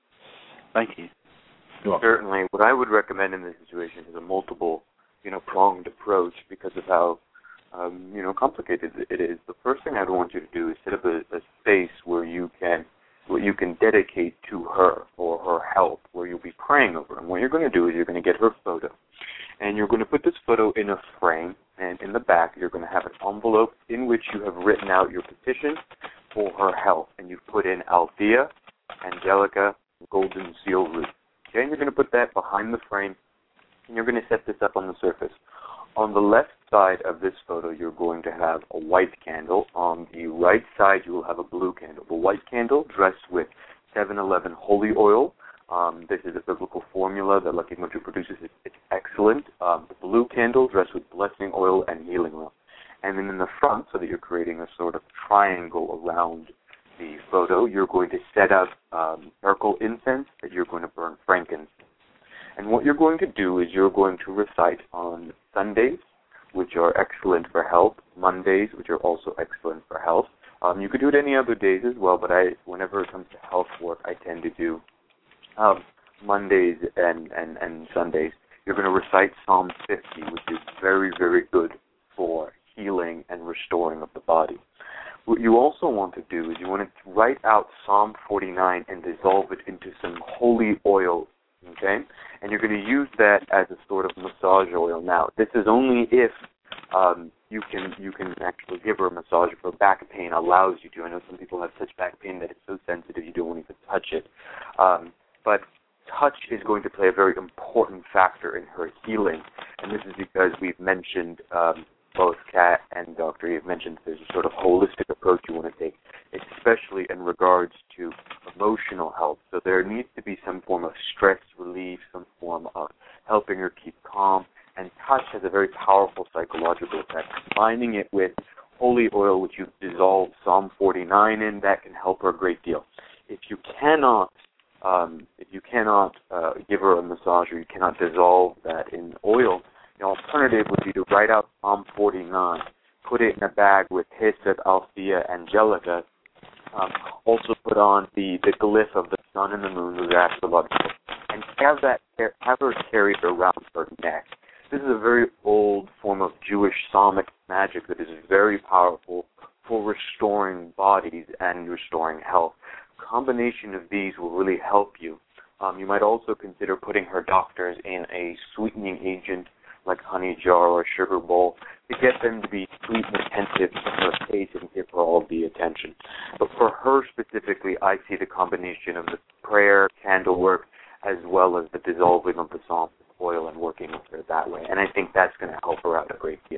Thank you. You're welcome. Certainly. What I would recommend in this situation is a multiple you know, pronged approach because of how, um, you know, complicated it is. The first thing I'd want you to do is set up a, a space where you can, where you can dedicate to her or her health, where you'll be praying over her. And what you're going to do is you're going to get her photo, and you're going to put this photo in a frame, and in the back you're going to have an envelope in which you have written out your petition for her health, and you've put in Althea, Angelica, Golden Seal Root. Okay, and you're going to put that behind the frame, and you're going to set this up on the surface. On the left side of this photo, you're going to have a white candle. On the right side, you will have a blue candle. The white candle dressed with seven eleven holy oil. Um, this is a biblical formula that Lucky Mojo produces. It's, it's excellent. Um, the blue candle dressed with blessing oil and healing oil. And then in the front, so that you're creating a sort of triangle around the photo, you're going to set up um, charcoal incense that you're going to burn frankincense. And what you're going to do is you're going to recite on Sundays, which are excellent for health, Mondays, which are also excellent for health. Um, you could do it any other days as well, but I, whenever it comes to health work, I tend to do um, Mondays and, and, and Sundays. You're going to recite Psalm fifty, which is very, very good for healing and restoring of the body. What you also want to do is you want to write out Psalm forty-nine and dissolve it into some holy oil. Okay, and you're going to use that as a sort of massage oil. Now, this is only if um, you can you can actually give her a massage if her back pain allows you to. I know some people have such back pain that it's so sensitive you don't want to touch it. Um, but touch is going to play a very important factor in her healing, and this is because we've mentioned, um, both Kat and Doctor E have mentioned there's a sort of holistic approach you want to take, especially in regards to emotional health. So there needs to be some form of stress relief, some form of helping her keep calm, and touch has a very powerful psychological effect. Combining it with holy oil, which you've dissolved Psalm forty-nine in, that can help her a great deal. If you cannot, um, if you cannot uh, give her a massage or you cannot dissolve that in oil, the alternative would be to write out Psalm forty-nine, put it in a bag with Hyssop, Althea, Angelica. Um, also put on the, the glyph of the sun and the moon, those are astrological, and have that have her carried around her neck. This is a very old form of Jewish psalmic magic that is very powerful for restoring bodies and restoring health. A combination of these will really help you. Um, you might also consider putting her doctors in a sweetening agent like honey jar or sugar bowl to get them to be sweet and attentive to her case and give her all the attention. But for her specifically, I see the combination of the prayer, candle work, as well as the dissolving of the psalm with oil and working with her that way. And I think that's going to help her out a great deal.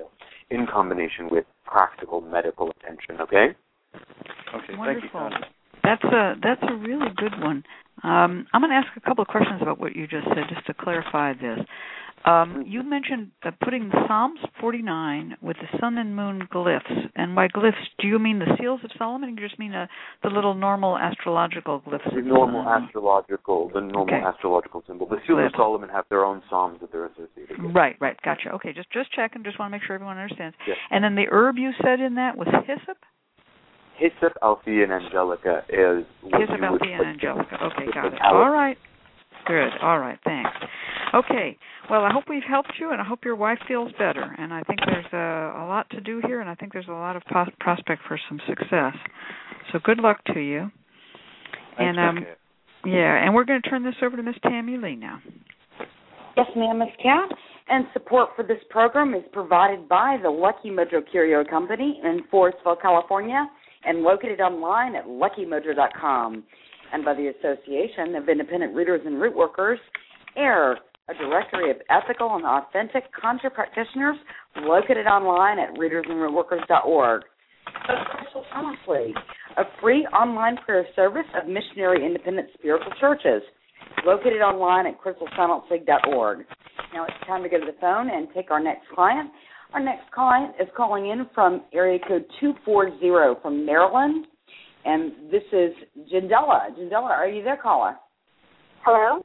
in combination with practical medical attention, okay? Okay, Wonderful. thank you, Conjure. That's a that's a really good one. Um, I'm going to ask a couple of questions about what you just said, just to clarify this. Um, you mentioned uh, putting Psalms forty-nine with the sun and moon glyphs. And by glyphs, do you mean the seals of Solomon, or do you just mean uh, the little normal astrological glyphs? The normal astrological, the normal okay. astrological symbol. The seals Glyphs. of Solomon have their own psalms that they're associated with. Right, right, gotcha. Okay, just just checking. Just want to make sure everyone understands. Yes. And then the herb you said in that was hyssop. Hyssop, Althea, and Angelica is what Hyssop, you would Althea, and Angelica. Okay, got it. Alex. All right. Good. All right. Thanks. Okay. Well, I hope we've helped you, and I hope your wife feels better. And I think there's a, a lot to do here, and I think there's a lot of pos- prospect for some success. So good luck to you. Thanks, and um, okay. yeah, and we're going to turn this over to Miss Tammy Lee now. Yes, ma'am, Miss Cat. And support for this program is provided by the Lucky Mojo Curio Company in Forestville, California, and located online at lucky mojo dot com. And by the Association of Independent Readers and Root Workers, AIR, a directory of ethical and authentic conjure practitioners, located online at readers and root workers dot org. Crystal Summersley, a free online prayer service of missionary independent spiritual churches, located online at crystal silence league dot org. Now it's time to go to the phone and take our next client. Our next client is calling in from area code two four zero from Maryland. And this is Jindella. Jindella, are you there, caller? Hello?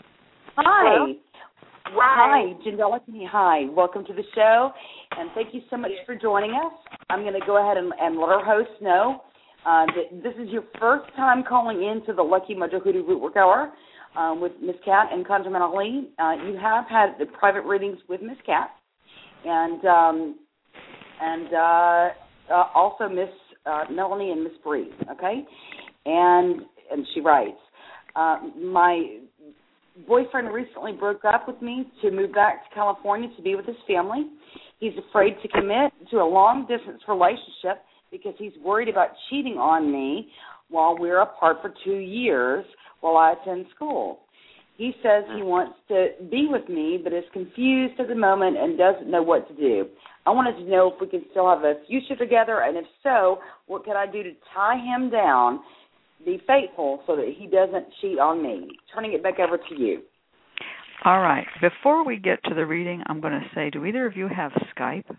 Hi. Hello? Well, hi, Jindella. Hi. Welcome to the show, and thank you so much for joining us. I'm going to go ahead and, and let our host know uh, that this is your first time calling in to the Lucky Mojo Hoodoo Root Work Hour um, with Miss Cat and Conjure Ali. Uh, you have had the private readings with Miss Cat, and um, and uh, uh, also Miss Uh, Melanie and Miss Bree, okay? And and she writes, uh, my boyfriend recently broke up with me to move back to California to be with his family. He's afraid to commit to a long-distance relationship because he's worried about cheating on me while we're apart for two years while I attend school. He says he wants to be with me but is confused at the moment and doesn't know what to do. I wanted to know if we can still have a future together, and if so, what can I do to tie him down, be faithful so that he doesn't cheat on me? Turning it back over to you. All right. Before we get to the reading, I'm going to say, do either of you have Skype?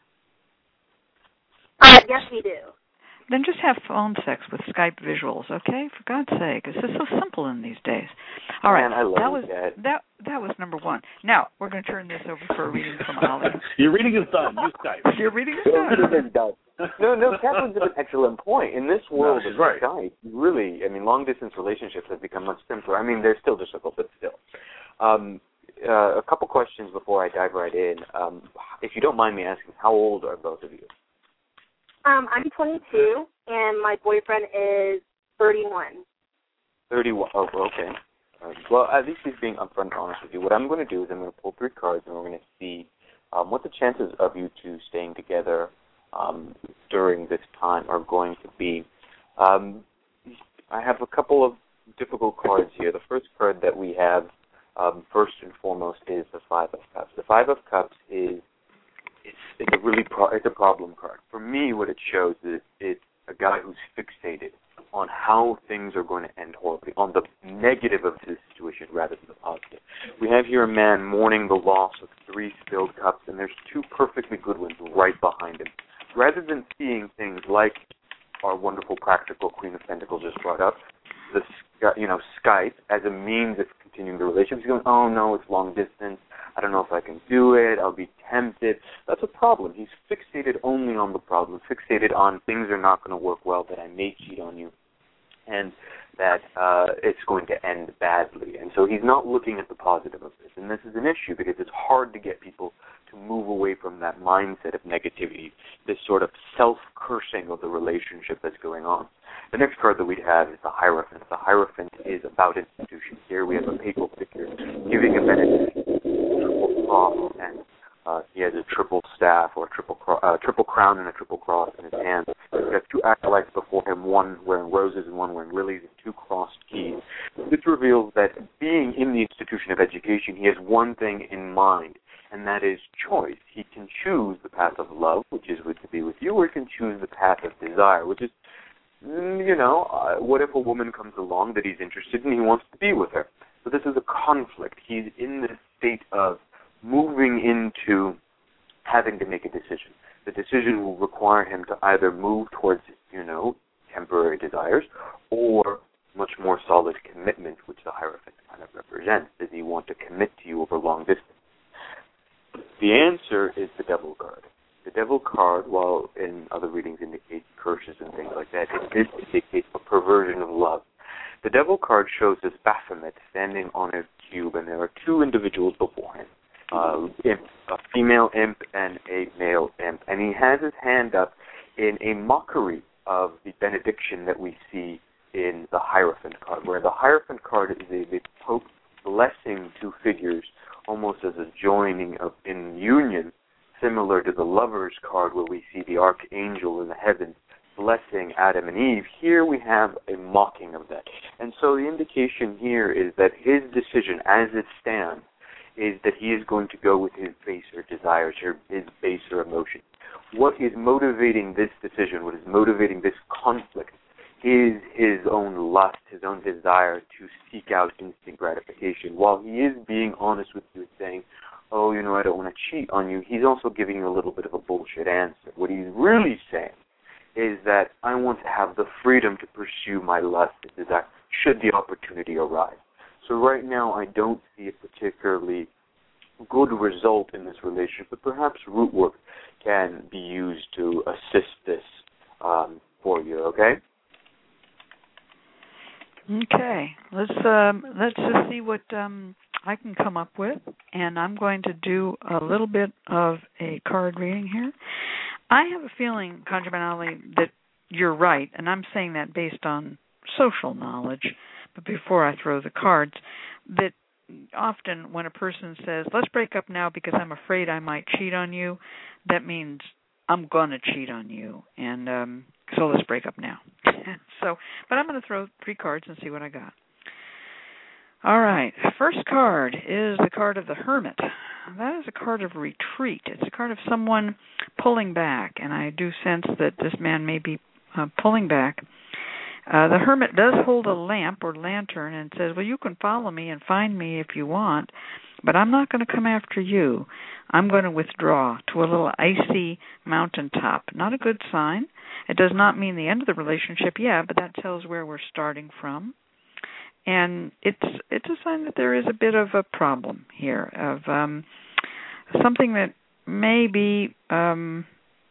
Uh, yes, we do. Then just have phone sex with Skype visuals, okay? For God's sake, it's just so simple in these days. All right, Man, I love that was that. that that was number one. Now we're going to turn this over for a reading from Ollie. Your reading is done. Use Skype. Your reading is done. No, no, Kat brings up an excellent point. In this world No, of she's right. Skype, really, I mean, long-distance relationships have become much simpler. I mean, they're still difficult, but still. Um, uh, a couple questions before I dive right in. Um, if you don't mind me asking, how old are both of you? Um, I'm twenty-two, and my boyfriend is thirty-one. thirty-one. Oh, okay. Um, well, at least he's being upfront and honest with you. What I'm going to do is I'm going to pull three cards, and we're going to see um, what the chances of you two staying together um, during this time are going to be. Um, I have a couple of difficult cards here. The first card that we have, um, first and foremost, is the Five of Cups. The Five of Cups is it's, it's a really pro- it's a problem card. For me, what it shows is it's a guy who's fixated on how things are going to end horribly, on the negative of the situation rather than the positive. We have here a man mourning the loss of three spilled cups, and there's two perfectly good ones right behind him. Rather than seeing things like our wonderful practical Queen of Pentacles just brought up, the you know Skype as a means of continuing the relationship, he's going, oh no, it's long distance. I don't know if I can do it. I'll be tempted. That's a problem. He's fixated only on the problem, fixated on things are not going to work well, that I may cheat on you, and that uh, it's going to end badly. And so he's not looking at the positive of this. And this is an issue because it's hard to get people to move away from that mindset of negativity, this sort of self-cursing of the relationship that's going on. The next card that we have is the Hierophant. The Hierophant is about institutions. Here we have a papal figure giving a benediction, a triple cross, and uh, he has a triple staff or a triple, cro- uh, triple crown and a triple cross in his hand. He's got two acolytes before him, one wearing roses and one wearing lilies, and two crossed keys. This reveals that being in the institution of education, he has one thing in mind, and that is choice. He can choose the path of love, which is to be with you, or he can choose the path of desire, which is, you know, uh, what if a woman comes along that he's interested in and he wants to be with her? So this is a conflict. He's in this state of moving into having to make a decision. The decision will require him to either move towards, you know, temporary desires or much more solid commitment, which the Hierophant kind of represents. Does he want to commit to you over long distance? The answer is the Devil card. The Devil card, while in other readings indicates curses and things like that, it this indicates a perversion of love. The Devil card shows this Baphomet standing on a cube, and there are two individuals before him, uh, imp, a female imp and a male imp, and he has his hand up in a mockery of the benediction that we see in the Hierophant card, where the Hierophant card is a, the Pope blessing two figures almost as a joining of in union, similar to the Lover's card where we see the Archangel in the heavens blessing Adam and Eve. Here we have a mocking of that. And so the indication here is that his decision as it stands is that he is going to go with his baser desires, his baser emotions. What is motivating this decision, what is motivating this conflict, is his own lust, his own desire to seek out instant gratification. While he is being honest with you and saying, oh, you know, I don't want to cheat on you, he's also giving you a little bit of a bullshit answer. What he's really saying is that I want to have the freedom to pursue my lust and desire should the opportunity arise. So right now I don't see a particularly good result in this relationship, but perhaps root work can be used to assist this um, for you, okay? Okay, let's um, let's just see what um, I can come up with, and I'm going to do a little bit of a card reading here. I have a feeling, Conjurman Ali, that you're right, and I'm saying that based on social knowledge, but before I throw the cards, that often when a person says, let's break up now because I'm afraid I might cheat on you, that means I'm going to cheat on you, and um, so let's break up now. so, but I'm going to throw three cards and see what I got. All right, first card is the card of the Hermit. That is a card of retreat. It's a card of someone pulling back, and I do sense that this man may be uh, pulling back. Uh, the Hermit does hold a lamp or lantern and says, well, you can follow me and find me if you want, but I'm not going to come after you. I'm going to withdraw to a little icy mountaintop. Not a good sign. It does not mean the end of the relationship, yeah, but that tells where we're starting from. And it's it's a sign that there is a bit of a problem here, of um, something that may be um,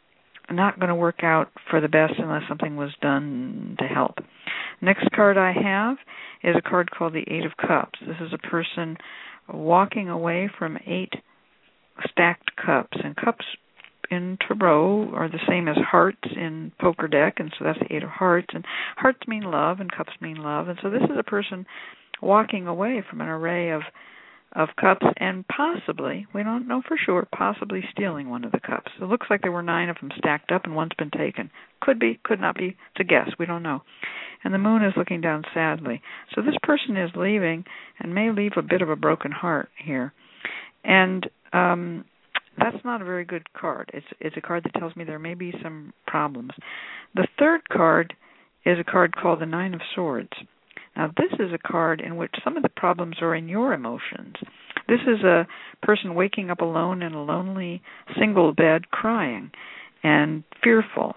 not going to work out for the best unless something was done to help. Next card I have is a card called the Eight of Cups. This is a person walking away from eight stacked cups, and cups in tarot are the same as hearts in poker deck, and so that's the Eight of Hearts, and hearts mean love and cups mean love, and so this is a person walking away from an array of of cups and possibly, we don't know for sure, possibly stealing one of the cups. It looks like there were nine of them stacked up and one's been taken. Could be, could not be. It's a guess. We don't know. And the moon is looking down sadly. So this person is leaving and may leave a bit of a broken heart here. And um, that's not a very good card. It's it's a card that tells me there may be some problems. The third card is a card called the Nine of Swords. Now, this is a card in which some of the problems are in your emotions. This is a person waking up alone in a lonely single bed crying and fearful.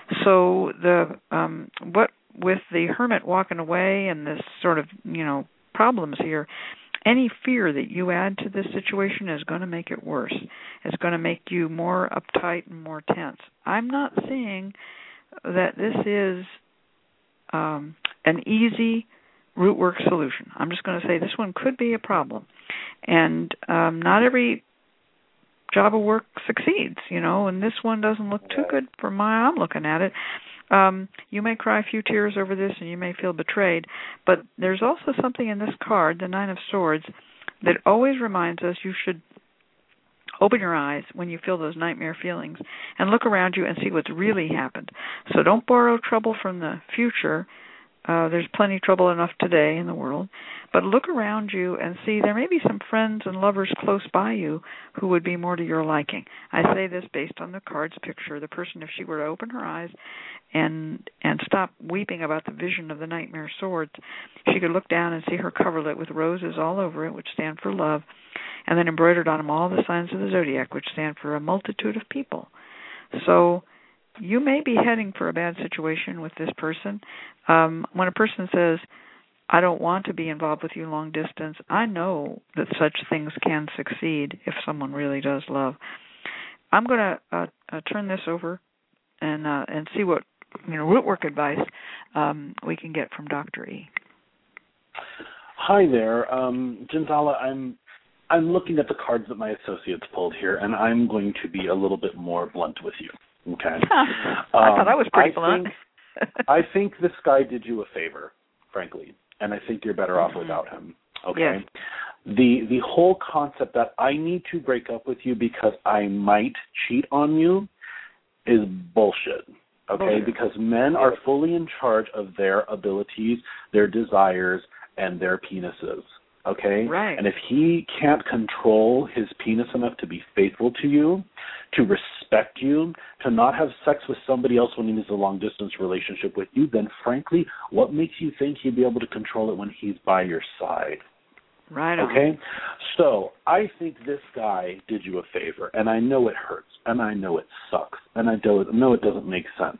So the um, what with the Hermit walking away and this sort of, you know, problems here, any fear that you add to this situation is going to make it worse. It's going to make you more uptight and more tense. I'm not saying that this is um, an easy root work solution. I'm just going to say this one could be a problem. And um, not every job of work succeeds, you know, and this one doesn't look too good from my I'm looking at it. Um, you may cry a few tears over this and you may feel betrayed, but there's also something in this card, the Nine of Swords, that always reminds us you should open your eyes when you feel those nightmare feelings and look around you and see what's really happened. So don't borrow trouble from the future. Uh, there's plenty of trouble enough today in the world. But look around you and see there may be some friends and lovers close by you who would be more to your liking. I say this based on the card's picture. The person, if she were to open her eyes and and stop weeping about the vision of the nightmare swords, she could look down and see her coverlet with roses all over it, which stand for love, and then embroidered on them all the signs of the zodiac, which stand for a multitude of people. So you may be heading for a bad situation with this person. Um, when a person says, I don't want to be involved with you long distance, I know that such things can succeed if someone really does love. I'm going to uh, uh, turn this over and uh, and see what you know root work advice um, we can get from Doctor E. Hi there, um, Ginzala. I'm I'm looking at the cards that my associates pulled here, and I'm going to be a little bit more blunt with you. Okay. I um, thought I was pretty I blunt. Think, I think this guy did you a favor, frankly, and I think you're better mm-hmm. off without him. Okay. Yes. The the whole concept that I need to break up with you because I might cheat on you is bullshit. Okay, bullshit. Because men are fully in charge of their abilities, their desires, and their penises. Okay? Right. And if he can't control his penis enough to be faithful to you, to respect you, to not have sex with somebody else when he's in a long-distance relationship with you, then frankly, what makes you think he'd be able to control it when he's by your side? Right on. Okay? So I think this guy did you a favor, and I know it hurts, and I know it sucks, and I know it doesn't make sense.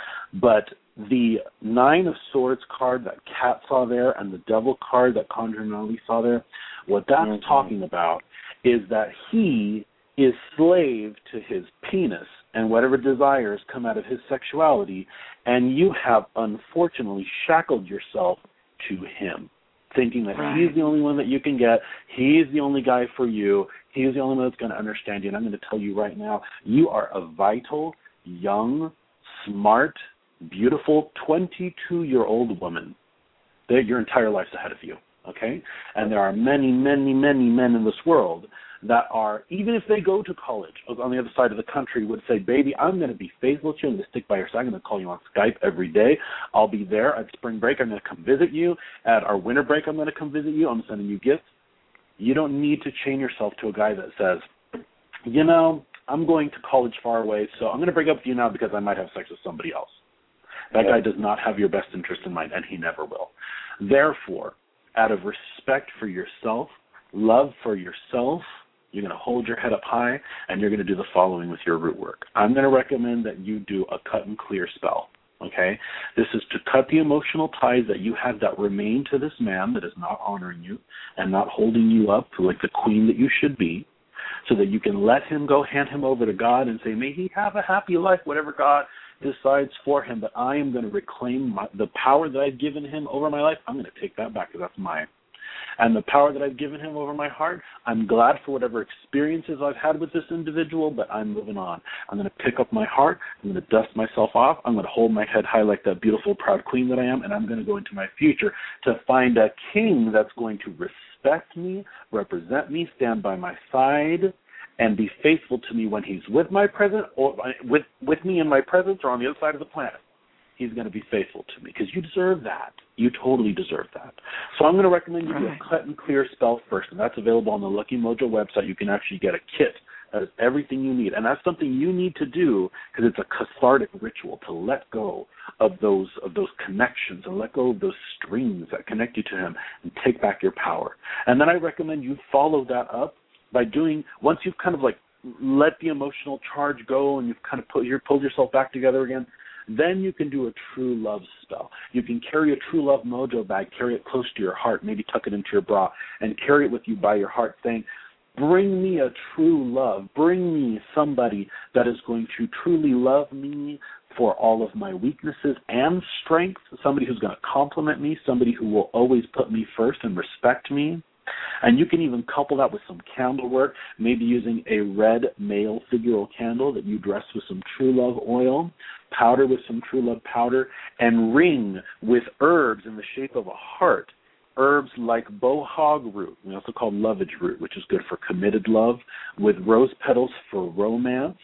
But the Nine of Swords card that Kat saw there and the Devil card that Conjurinelli saw there, what that's mm-hmm. talking about is that he is slave to his penis and whatever desires come out of his sexuality, and you have unfortunately shackled yourself to him, thinking that right. he's the only one that you can get, he's the only guy for you, he's the only one that's going to understand you. And I'm going to tell you right now, you are a vital, young, smart, beautiful twenty-two-year-old woman. That your entire life's ahead of you, okay? And there are many, many, many men in this world that are, even if they go to college on the other side of the country, would say, baby, I'm going to be faithful to you. I'm going to stick by your side. I'm going to call you on Skype every day. I'll be there at spring break. I'm going to come visit you. At our winter break, I'm going to come visit you. I'm sending you gifts. You don't need to chain yourself to a guy that says, you know, I'm going to college far away, so I'm going to break up with you now because I might have sex with somebody else. That guy does not have your best interest in mind, and he never will. Therefore, out of respect for yourself, love for yourself, you're going to hold your head up high, and you're going to do the following with your root work. I'm going to recommend that you do a cut and clear spell, okay? This is to cut the emotional ties that you have that remain to this man that is not honoring you and not holding you up like the queen that you should be, so that you can let him go, hand him over to God, and say, may he have a happy life, whatever God decides for him. But I am going to reclaim my, the power that I've given him over my life. I'm going to take that back because that's mine. And the power that I've given him over my heart, I'm glad for whatever experiences I've had with this individual, but I'm moving on. I'm going to pick up my heart. I'm going to dust myself off. I'm going to hold my head high like that beautiful, proud queen that I am, and I'm going to go into my future to find a king that's going to respect me, represent me, stand by my side, and be faithful to me when he's with my present or with with me in my presence or on the other side of the planet. He's going to be faithful to me because you deserve that. You totally deserve that. So I'm going to recommend you do a cut and clear spell first, and that's available on the Lucky Mojo website. You can actually get a kit that is everything you need, and that's something you need to do because it's a cathartic ritual to let go of those of those connections and let go of those strings that connect you to him and take back your power. And then I recommend you follow that up by doing, once you've kind of like let the emotional charge go and you've kind of put your, pulled yourself back together again, then you can do a true love spell. You can carry a true love mojo bag, carry it close to your heart, maybe tuck it into your bra, and carry it with you by your heart saying, bring me a true love. Bring me somebody that is going to truly love me for all of my weaknesses and strengths, somebody who's going to compliment me, somebody who will always put me first and respect me. And you can even couple that with some candle work, maybe using a red male figural candle that you dress with some true love oil, powder with some true love powder, and ring with herbs in the shape of a heart. Herbs like bohog root, we also call lovage root, which is good for committed love, with rose petals for romance,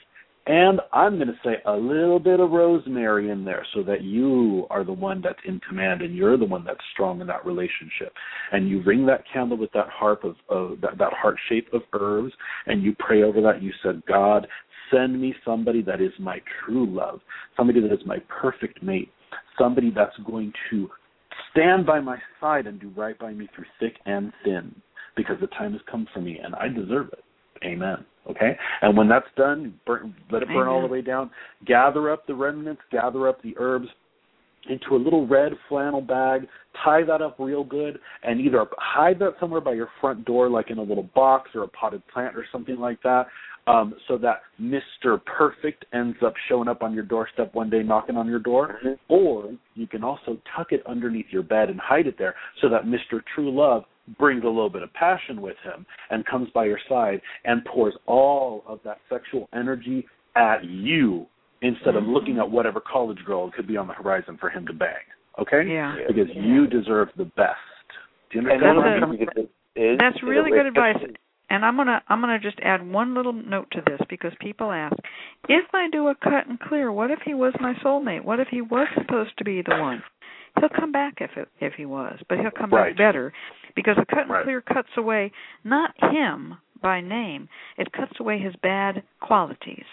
And I'm going to say a little bit of rosemary in there so that you are the one that's in command and you're the one that's strong in that relationship. And you ring that candle with that harp of, of that, that heart shape of herbs, and you pray over that. You said, God, send me somebody that is my true love, somebody that is my perfect mate, somebody that's going to stand by my side and do right by me through thick and thin, because the time has come for me and I deserve it. Amen. Okay? And when that's done, burn, let it burn Amen. All the way down. Gather up the remnants, gather up the herbs into a little red flannel bag, tie that up real good, and either hide that somewhere by your front door, like in a little box or a potted plant or something like that, um, so that Mister Perfect ends up showing up on your doorstep one day knocking on your door. Mm-hmm. Or you can also tuck it underneath your bed and hide it there so that Mister True Love brings a little bit of passion with him and comes by your side and pours all of that sexual energy at you instead of looking at whatever college girl could be on the horizon for him to bang. Okay? Yeah. Because yeah. you deserve the best. Do you understand what I'm saying? Is, That's really good advice. And I'm gonna I'm gonna just add one little note to this, because people ask, if I do a cut and clear, what if he was my soulmate? What if he was supposed to be the one? He'll come back if it, if he was, but he'll come right. back better, because a cut and right. clear cuts away not him by name, it cuts away his bad qualities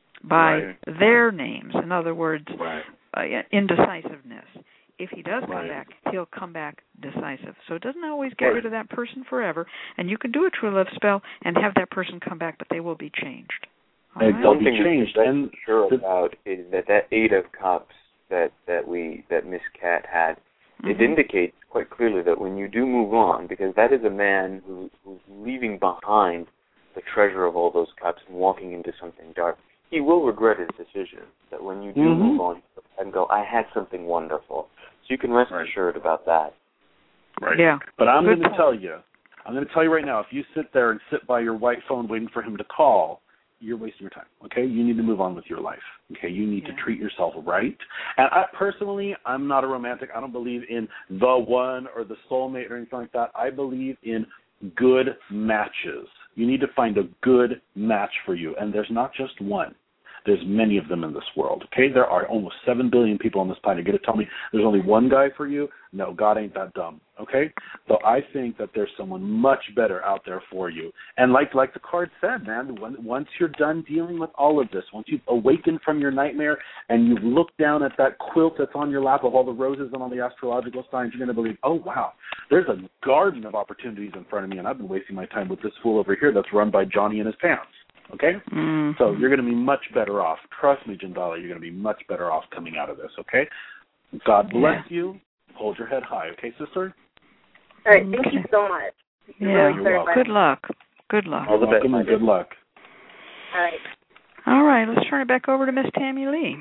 by right. their names. In other words, right. uh, indecisiveness. If he does come right. back, he'll come back decisive. So it doesn't always get right. rid of that person forever, and you can do a true love spell and have that person come back, but they will be changed. All right? They'll One be thing changed. I'm and sure the, about is that that Eight of Cups that that we that Miss Cat had, mm-hmm. it indicates quite clearly that when you do move on, because that is a man who, who's leaving behind the treasure of all those cups and walking into something dark, he will regret his decision. That when you do mm-hmm. move on and go, I had something wonderful. So you can rest right. assured about that. Right. Yeah. But I'm Good going to point. tell you, I'm going to tell you right now, if you sit there and sit by your white phone waiting for him to call, you're wasting your time, okay? You need to move on with your life, okay? You need yeah. to treat yourself right. And I personally, I'm not a romantic. I don't believe in the one or the soulmate or anything like that. I believe in good matches. You need to find a good match for you, and there's not just one. There's many of them in this world, okay? There are almost seven billion people on this planet. You're going to tell me there's only one guy for you? No, God ain't that dumb, okay? So I think that there's someone much better out there for you. And like like the card said, man, when, once you're done dealing with all of this, once you've awakened from your nightmare and you've looked down at that quilt that's on your lap of all the roses and all the astrological signs, you're going to believe, oh, wow, there's a garden of opportunities in front of me, and I've been wasting my time with this fool over here that's run by Johnny in his pants. Okay? Mm-hmm. So you're going to be much better off. Trust me, Jindala, you're going to be much better off coming out of this, okay? God bless yeah. you. Hold your head high, okay, sister? All right, thank okay. you so much. Yeah, really you're welcome. Good luck. Good luck. All the best. Welcome and good luck. All right. All right, let's turn it back over to Miss Tammy Lee.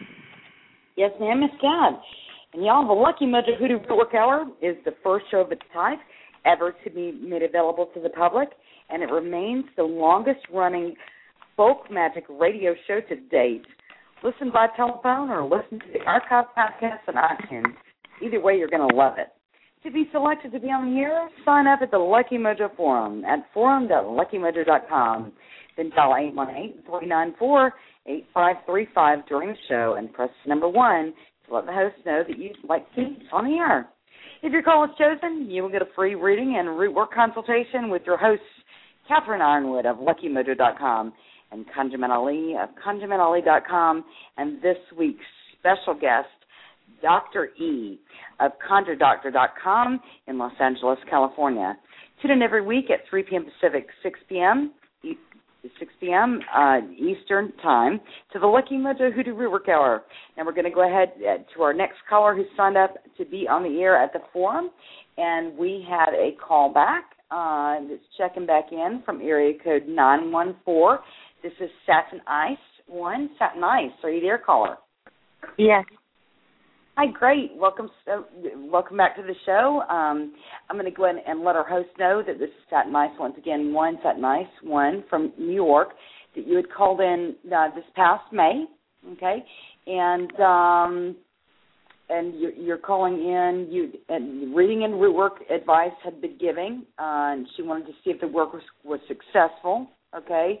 Yes, ma'am, Miss Dad. And y'all, the Lucky Mojo Hoodoo Rootwork Hour is the first show of its type ever to be made available to the public, and it remains the longest-running folk magic radio show to date. Listen by telephone or listen to the archive podcast on iTunes. Either way, you're going to love it. To be selected to be on the air, sign up at the Lucky Mojo Forum at forum dot lucky mojo dot com. Then dial eight one eight, three nine four, eight five three five during the show and press number one to let the host know that you'd like to be on the air. If your call is chosen, you will get a free reading and root work consultation with your hosts, Catherine Ironwood of lucky mojo dot com and Conjurman Ali of conjurman ali dot com, and this week's special guest, Doctor E of conjure doctor dot com in Los Angeles, California. Tune in every week at three p.m. Pacific, six p.m. six p.m. Uh, Eastern Time to the Lucky Mojo Hoodoo Rootwork Hour. And we're going to go ahead to our next caller who signed up to be on the air at the forum. And we had a call back uh, that's checking back in from area code nine one four. This is Satin Ice one. Satin Ice, are you there, caller? Yes. Hi, great. Welcome uh, welcome back to the show. Um, I'm going to go ahead and let our host know that this is Satin Ice once again, one, Satin Ice one from New York, that you had called in uh, this past May, okay? And um, and you're, you're calling in, you and reading and root work advice had been given, uh, and she wanted to see if the work was, was successful, okay?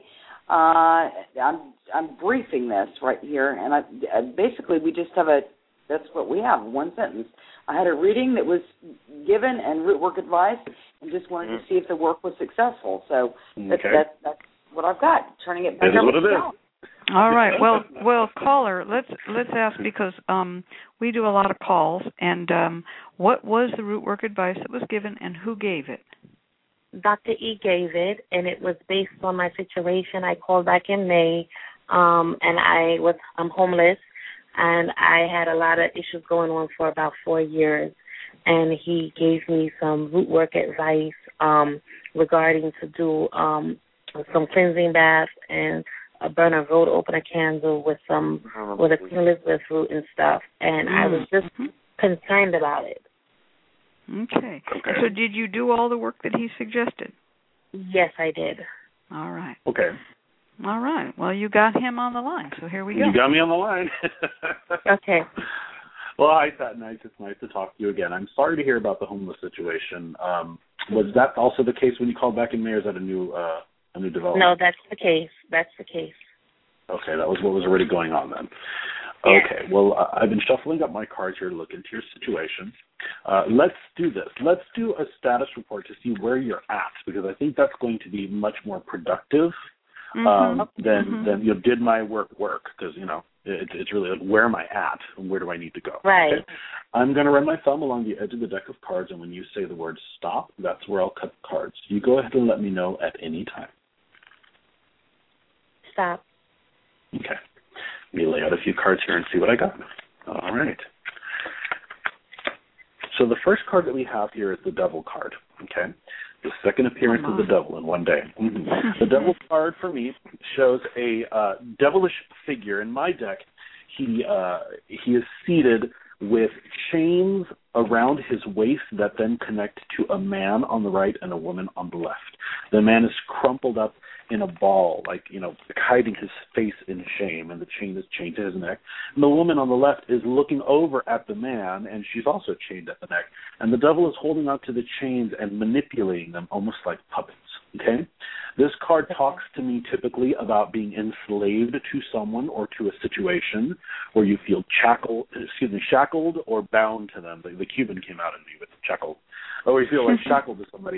Uh, I'm I'm briefing this right here, and I, uh, basically we just have a. That's what we have. One sentence. I had a reading that was given and root work advice, and just wanted mm-hmm. to see if the work was successful. So that's okay. that, that's what I've got. Turning it back it is over what it to is. All right. Well, well, caller, let's let's ask because um, we do a lot of calls, and um, what was the root work advice that was given, and who gave it? Doctor E gave it, and it was based on my situation. I called back in May, um, and I was I'm homeless, and I had a lot of issues going on for about four years. And he gave me some root work advice um, regarding to do um, some cleansing bath and a burn a road, open a candle with some with a Queen Elizabeth root and stuff. And mm. I was just mm-hmm. concerned about it. Okay. okay. So did you do all the work that he suggested? Yes, I did. All right. Okay. All right. Well, you got him on the line, so here we go. You got me on the line. Okay. Well, hi, Pat Nice. It's nice to talk to you again. I'm sorry to hear about the homeless situation. Um, was that also the case when you called back in May, or is that a new uh, a new development? No, that's the case. That's the case. Okay, that was what was already going on then. Yes. Okay, well, uh, I've been shuffling up my cards here to look into your situation. Uh, let's do this. Let's do a status report to see where you're at, because I think that's going to be much more productive mm-hmm. um, than, mm-hmm. than, you know, did my work work? Because, you know, it, it's really like, where am I at and where do I need to go? Right. Okay? I'm going to run my thumb along the edge of the deck of cards, and when you say the word stop, that's where I'll cut the cards. You go ahead and let me know at any time. Stop. Okay. Let me lay out a few cards here and see what I got. All right. So the first card that we have here is the Devil card, okay? The second appearance of the Devil in one day. Mm-hmm. The Devil card for me shows a uh, devilish figure. In my deck, he uh, he is seated with chains around his waist that then connect to a man on the right and a woman on the left. The man is crumpled up in a ball, like, you know, hiding his face in shame, and the chain is chained to his neck. And the woman on the left is looking over at the man, and she's also chained at the neck. And the devil is holding on to the chains and manipulating them almost like puppets, okay? This card talks to me typically about being enslaved to someone or to a situation where you feel shackled, excuse me, shackled or bound to them. The, the Cuban came out in me with shackled. Or you feel like shackled to somebody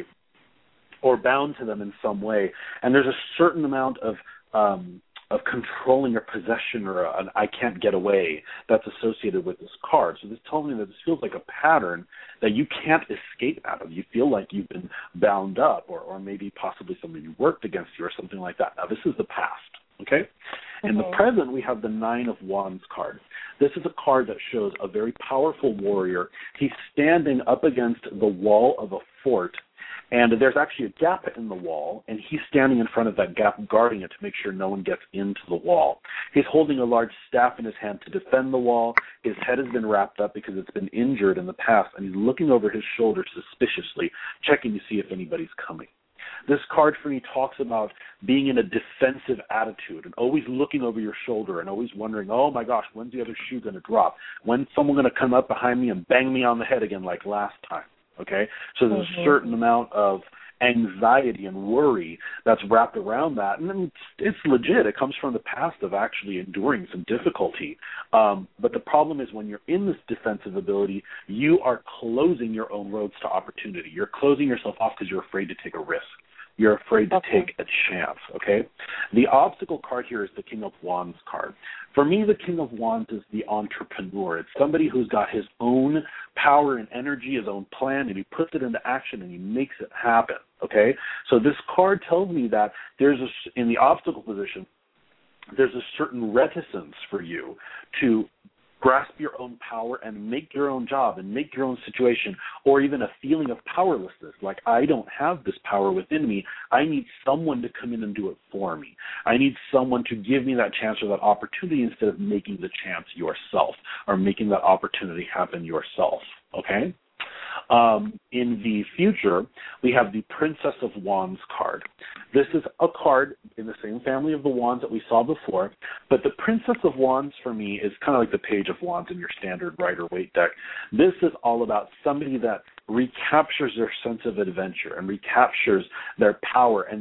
or bound to them in some way. And there's a certain amount of um, of controlling or possession or an I can't get away that's associated with this card. So this tells me that this feels like a pattern that you can't escape out of. You feel like you've been bound up, or, or maybe possibly somebody worked against you or something like that. Now, this is the past, okay? Mm-hmm. In the present, we have the Nine of Wands card. This is a card that shows a very powerful warrior. He's standing up against the wall of a fort, and there's actually a gap in the wall, and he's standing in front of that gap, guarding it to make sure no one gets into the wall. He's holding a large staff in his hand to defend the wall. His head has been wrapped up because it's been injured in the past, and he's looking over his shoulder suspiciously, checking to see if anybody's coming. This card for me talks about being in a defensive attitude and always looking over your shoulder and always wondering, oh, my gosh, when's the other shoe going to drop? When's someone going to come up behind me and bang me on the head again like last time? Okay, so there's mm-hmm. a certain amount of anxiety and worry that's wrapped around that, and it's, it's legit. It comes from the past of actually enduring some difficulty. Um, but the problem is when you're in this defensive ability, you are closing your own roads to opportunity. You're closing yourself off because you're afraid to take a risk. You're afraid to okay. take a chance, okay? The obstacle card here is the King of Wands card. For me, the King of Wands is the entrepreneur. It's somebody who's got his own power and energy, his own plan, and he puts it into action and he makes it happen, okay? So this card tells me that there's a, in the obstacle position, there's a certain reticence for you to grasp your own power and make your own job and make your own situation, or even a feeling of powerlessness, like I don't have this power within me. I need someone to come in and do it for me. I need someone to give me that chance or that opportunity instead of making the chance yourself or making that opportunity happen yourself, okay? Um, in the future, we have the Princess of Wands card. This is a card in the same family of the Wands that we saw before, but the Princess of Wands for me is kind of like the Page of Wands in your standard Rider-Waite deck. This is all about somebody that recaptures their sense of adventure and recaptures their power, and they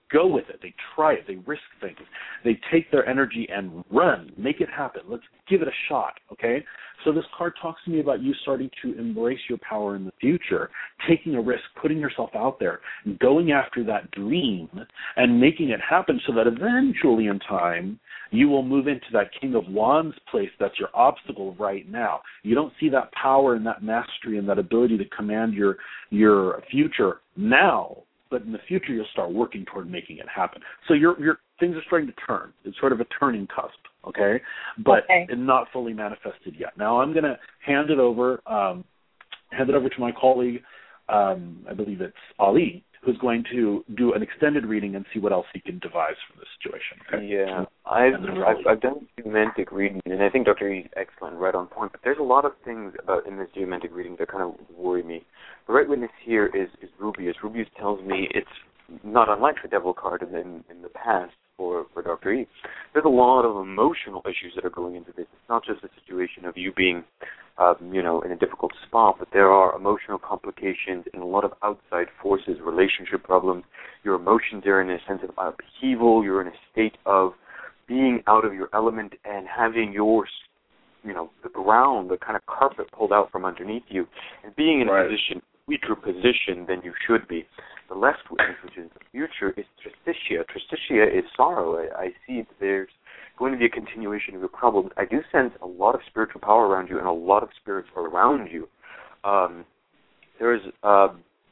go with it. They try it. They risk things. They take their energy and run. Make it happen. Let's give it a shot, okay? So this card talks to me about you starting to embrace your power in the future, taking a risk, putting yourself out there, going after that dream and making it happen so that eventually in time you will move into that King of Wands place that's your obstacle right now. You don't see that power and that mastery and that ability to command your your future now, but in the future you'll start working toward making it happen. So your your things are starting to turn. It's sort of a turning cusp, okay? But okay. not fully manifested yet. Now I'm going to hand it over, um, hand it over to my colleague, um, I believe it's Ali, who's going to do an extended reading and see what else he can devise from this situation. Okay? Yeah, I've, I've I've done geomantic reading, and I think Doctor E is excellent, right on point. But there's a lot of things about in this geomantic reading that kind of worry me. The right witness here is is Rubius. Rubius tells me it's not unlike the Devil card in in, in the past for for Doctor E. There's a lot of emotional issues that are going into this. It's not just a situation of you being Um, you know, in a difficult spot, but there are emotional complications and a lot of outside forces, relationship problems. Your emotions are in a sense of upheaval. You're in a state of being out of your element and having your, you know, the ground, the kind of carpet pulled out from underneath you, and being in right. a position, weaker position than you should be. The left witness, which is the future, is Tristitia. Tristitia is sorrow. I, I see that there's going to be a continuation of your problems. I do sense a lot of spiritual power around you and a lot of spirits around you. Um, there's uh,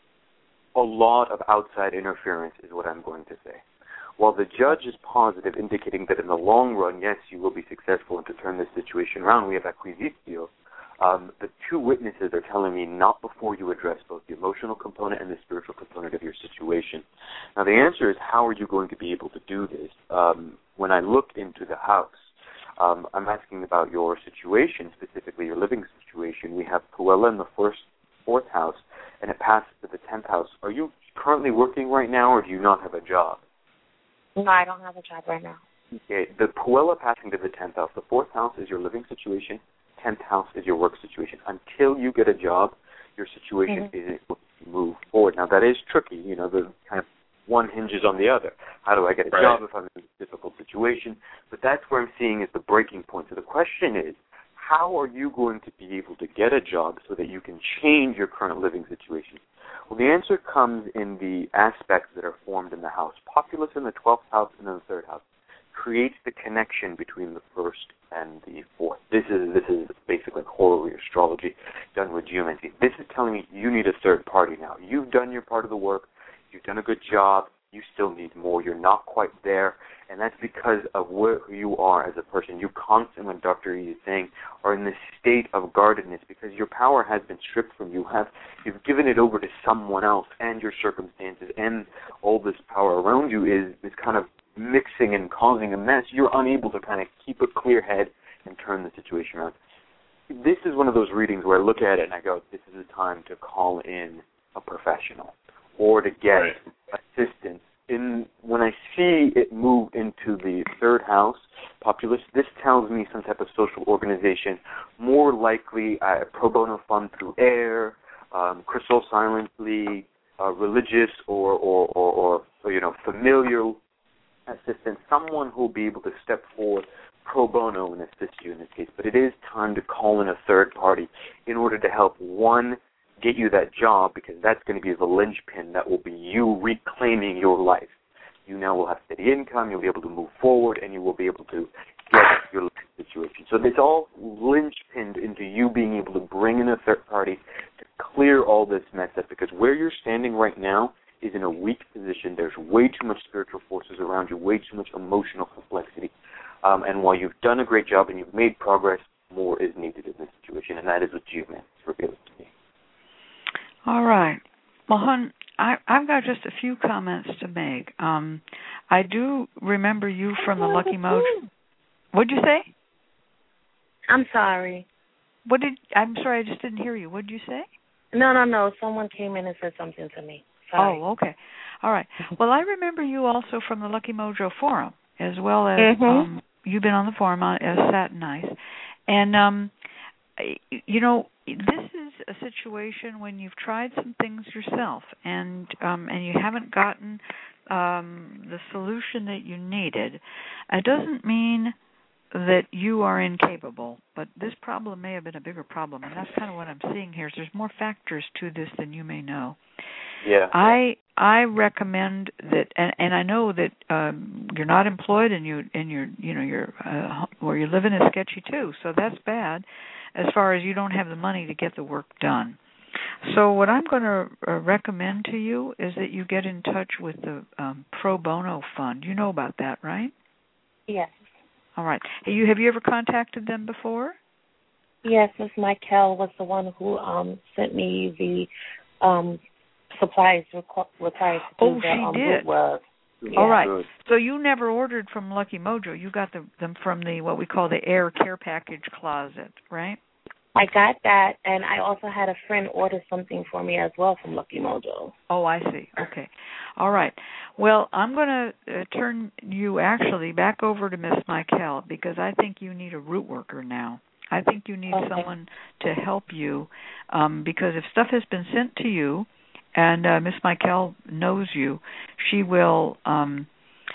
a lot of outside interference is what I'm going to say. While the judge is positive, indicating that in the long run, yes, you will be successful and to turn this situation around, we have acquisitio. Um, the two witnesses are telling me not before you address both the emotional component and the spiritual component of your situation. Now, the answer is, how are you going to be able to do this? Um, when I look into the house, um, I'm asking about your situation, specifically your living situation. We have Puella in the first, fourth house, and it passes to the tenth house. Are you currently working right now, or do you not have a job? No, I don't have a job right now. Okay, the Puella passing to the tenth house. The fourth house is your living situation. tenth house is your work situation. Until you get a job, your situation mm-hmm. isn't going to move forward. Now, that is tricky. You know, the kind of one hinges on the other. How do I get a right. job if I'm in a difficult situation? But that's where I'm seeing is the breaking point. So the question is, how are you going to be able to get a job so that you can change your current living situation? Well, the answer comes in the aspects that are formed in the house. Populus in the twelfth house and in the third house creates the connection between the first and the fourth. This is this is basically horary astrology done with geomancy. This is telling me you need a third party now. You've done your part of the work. You've done a good job. You still need more. You're not quite there, and that's because of where you are as a person. You constantly, when Doctor E is saying, are in this state of guardedness because your power has been stripped from you. Have you've given it over to someone else, and your circumstances and all this power around you is is kind of mixing and causing a mess. You're unable to kind of keep a clear head and turn the situation around. This is one of those readings where I look at it and I go, this is the time to call in a professional or to get right. assistance. In when I see it move into the third house, Populus, this tells me some type of social organization, more likely a pro bono fund through AIR, um, Crystal Silence League, uh, religious or, or, or, or, or, you know, familial assistant, someone who will be able to step forward pro bono and assist you in this case. But it is time to call in a third party in order to help, one, get you that job, because that's going to be the linchpin that will be you reclaiming your life. You now will have steady income, you'll be able to move forward, and you will be able to get your life situation. So it's all linchpinned into you being able to bring in a third party to clear all this mess up, because where you're standing right now is in a weak position. There's way too much spiritual forces around you, way too much emotional complexity. Um, and while you've done a great job and you've made progress, more is needed in this situation, and that is what geomancy reveals to me. All right. Well, hon, I, I've got just a few comments to make. Um, I do remember you from the Lucky Mojo. What'd you say? I'm sorry. What did? I'm sorry, I just didn't hear you. What did you say? No, no, no. Someone came in and said something to me. Sorry. Oh, okay. All right. Well, I remember you also from the Lucky Mojo forum, as well as mm-hmm. um, you've been on the forum as Satin Ice. And, um, you know, this is a situation when you've tried some things yourself and um, and you haven't gotten um, the solution that you needed, it doesn't mean that you are incapable, but this problem may have been a bigger problem, and that's kind of what I'm seeing here. Is there's more factors to this than you may know. Yeah. I I recommend that, and, and I know that um, you're not employed, and you and you're you know you're uh, where you're living is sketchy too. So that's bad, as far as you don't have the money to get the work done. So what I'm going to uh, recommend to you is that you get in touch with the um, Pro Bono Fund. You know about that, right? Yes. All right. Have you have you ever contacted them before? Yes, Miss Michael was the one who um sent me the um supplies requ- required to do Oh, the she um, did. work. Yeah. All right. So you never ordered from Lucky Mojo. You got the, them from the what we call the Air Care Package closet, right? I got that, and I also had a friend order something for me as well from Lucky Mojo. Oh, I see. Okay. All right. Well, I'm going to uh, turn you actually back over to Miss Michael because I think you need a root worker now. I think you need Okay. someone to help you um, because if stuff has been sent to you and uh, Miss Michael knows you, she will um,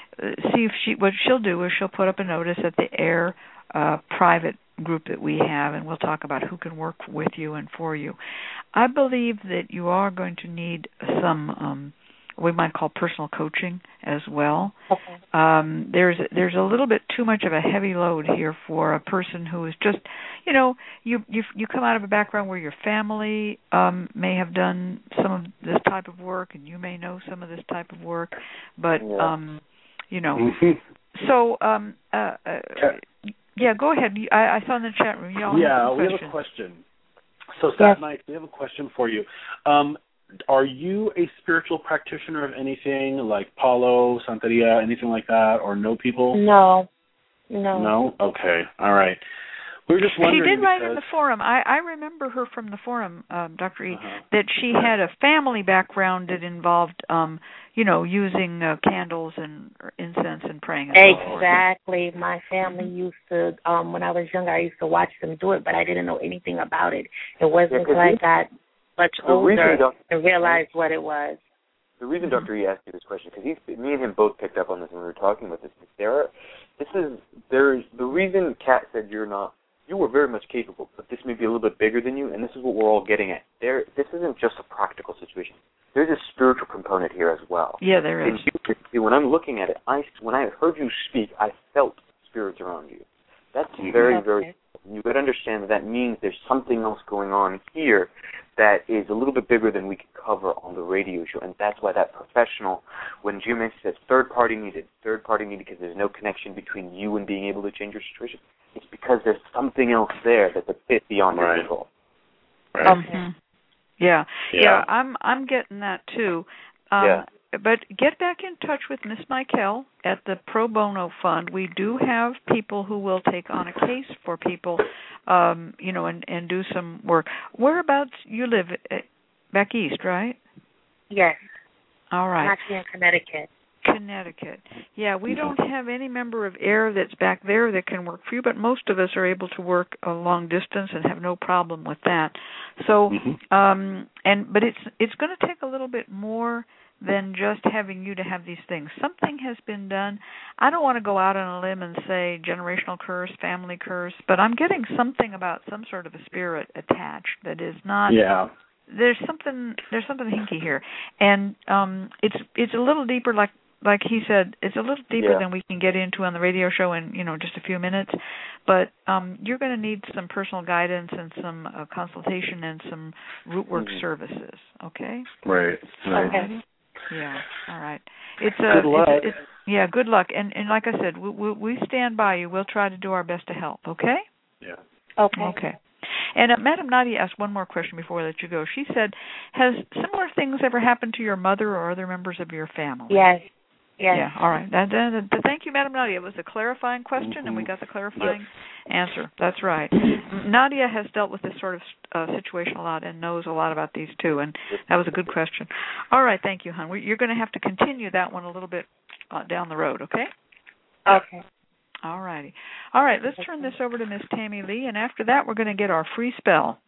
see if she, what she'll do is she'll put up a notice at the Air uh, private group that we have, and we'll talk about who can work with you and for you. I believe that you are going to need some um, we might call personal coaching as well. Okay. Um, there's there's a little bit too much of a heavy load here for a person who is just, you know, you you you come out of a background where your family um, may have done some of this type of work, and you may know some of this type of work, but Yeah. um, you know, Mm-hmm. so um, uh, uh, yeah, go ahead. I, I saw in the chat room. Y'all yeah, have we some have a questions. question. So, Sat Yes. Mike, we have a question for you. Um, are you a spiritual practitioner of anything like Palo, Santeria, anything like that, or know people? No. No. No? Okay. All right. We were just She wondering did write because, in the forum. I, I remember her from the forum, um, Doctor E, uh-huh. that she had a family background that involved, um, you know, using uh, candles and incense and praying. And so forth. Exactly. My family used to, um, when I was younger, I used to watch them do it, but I didn't know anything about it. It wasn't Yeah, 'cause until I we- got much the reason older Doc- and realized what it was. The reason Doctor E asked you this question, because he's, me and him both picked up on this when we were talking about this. There are, this is, there's, the reason Kat said you're not, you were very much capable, but this may be a little bit bigger than you, and this is what we're all getting at. There, this isn't just a practical situation. There's a spiritual component here as well. Yeah, there is. And you, when I'm looking at it, I, when I heard you speak, I felt spirits around you. That's very, Okay. very, you could understand that that means there's something else going on here that is a little bit bigger than we can cover on the radio show, and that's why that professional, when Jim says third party needed, third party needed because there's no connection between you and being able to change your situation, it's because there's something else there that's a bit beyond your Right. control. Right. Um, yeah, Yeah. yeah, I'm I'm getting that too. Um, Yeah. But get back in touch with Miss Michael at the Pro Bono Fund. We do have people who will take on a case for people, um, you know, and, and do some work. Whereabouts you live? Back east, right? Yes. All right. I'm actually in Connecticut. Connecticut. Yeah, we don't have any member of AIR that's back there that can work for you, but most of us are able to work a long distance and have no problem with that. So, Mm-hmm. um, and but it's it's going to take a little bit more than just having you to have these things. Something has been done. I don't want to go out on a limb and say generational curse, family curse, but I'm getting something about some sort of a spirit attached that is not. Yeah. There's something. There's something hinky here, and um, it's it's a little deeper. Like like he said, it's a little deeper Yeah. than we can get into on the radio show in you know just a few minutes. But um, you're going to need some personal guidance and some uh, consultation and some root work Mhm. services. Okay. Right. Right. Okay. Yeah. All right. It's a. Good luck. It's, it's, yeah. Good luck. And and like I said, we, we we stand by you. We'll try to do our best to help. Okay. Yeah. Okay. Okay. And uh, Madam Nadia asked one more question before we let you go. She said, "Has similar things ever happened to your mother or other members of your family?" Yes. Yes. Yeah. All right. That, that, that, thank you, Madam Nadia. It was a clarifying question, Mm-hmm. and we got the clarifying answer. That's right. Nadia has dealt with this sort of uh, situation a lot and knows a lot about these too, and that was a good question. All right. Thank you, hon. We, you're going to have to continue that one a little bit uh, down the road. Okay. Okay. All righty. All right. Let's turn this over to Miss Tammy Lee, and after that, we're going to get our free spell.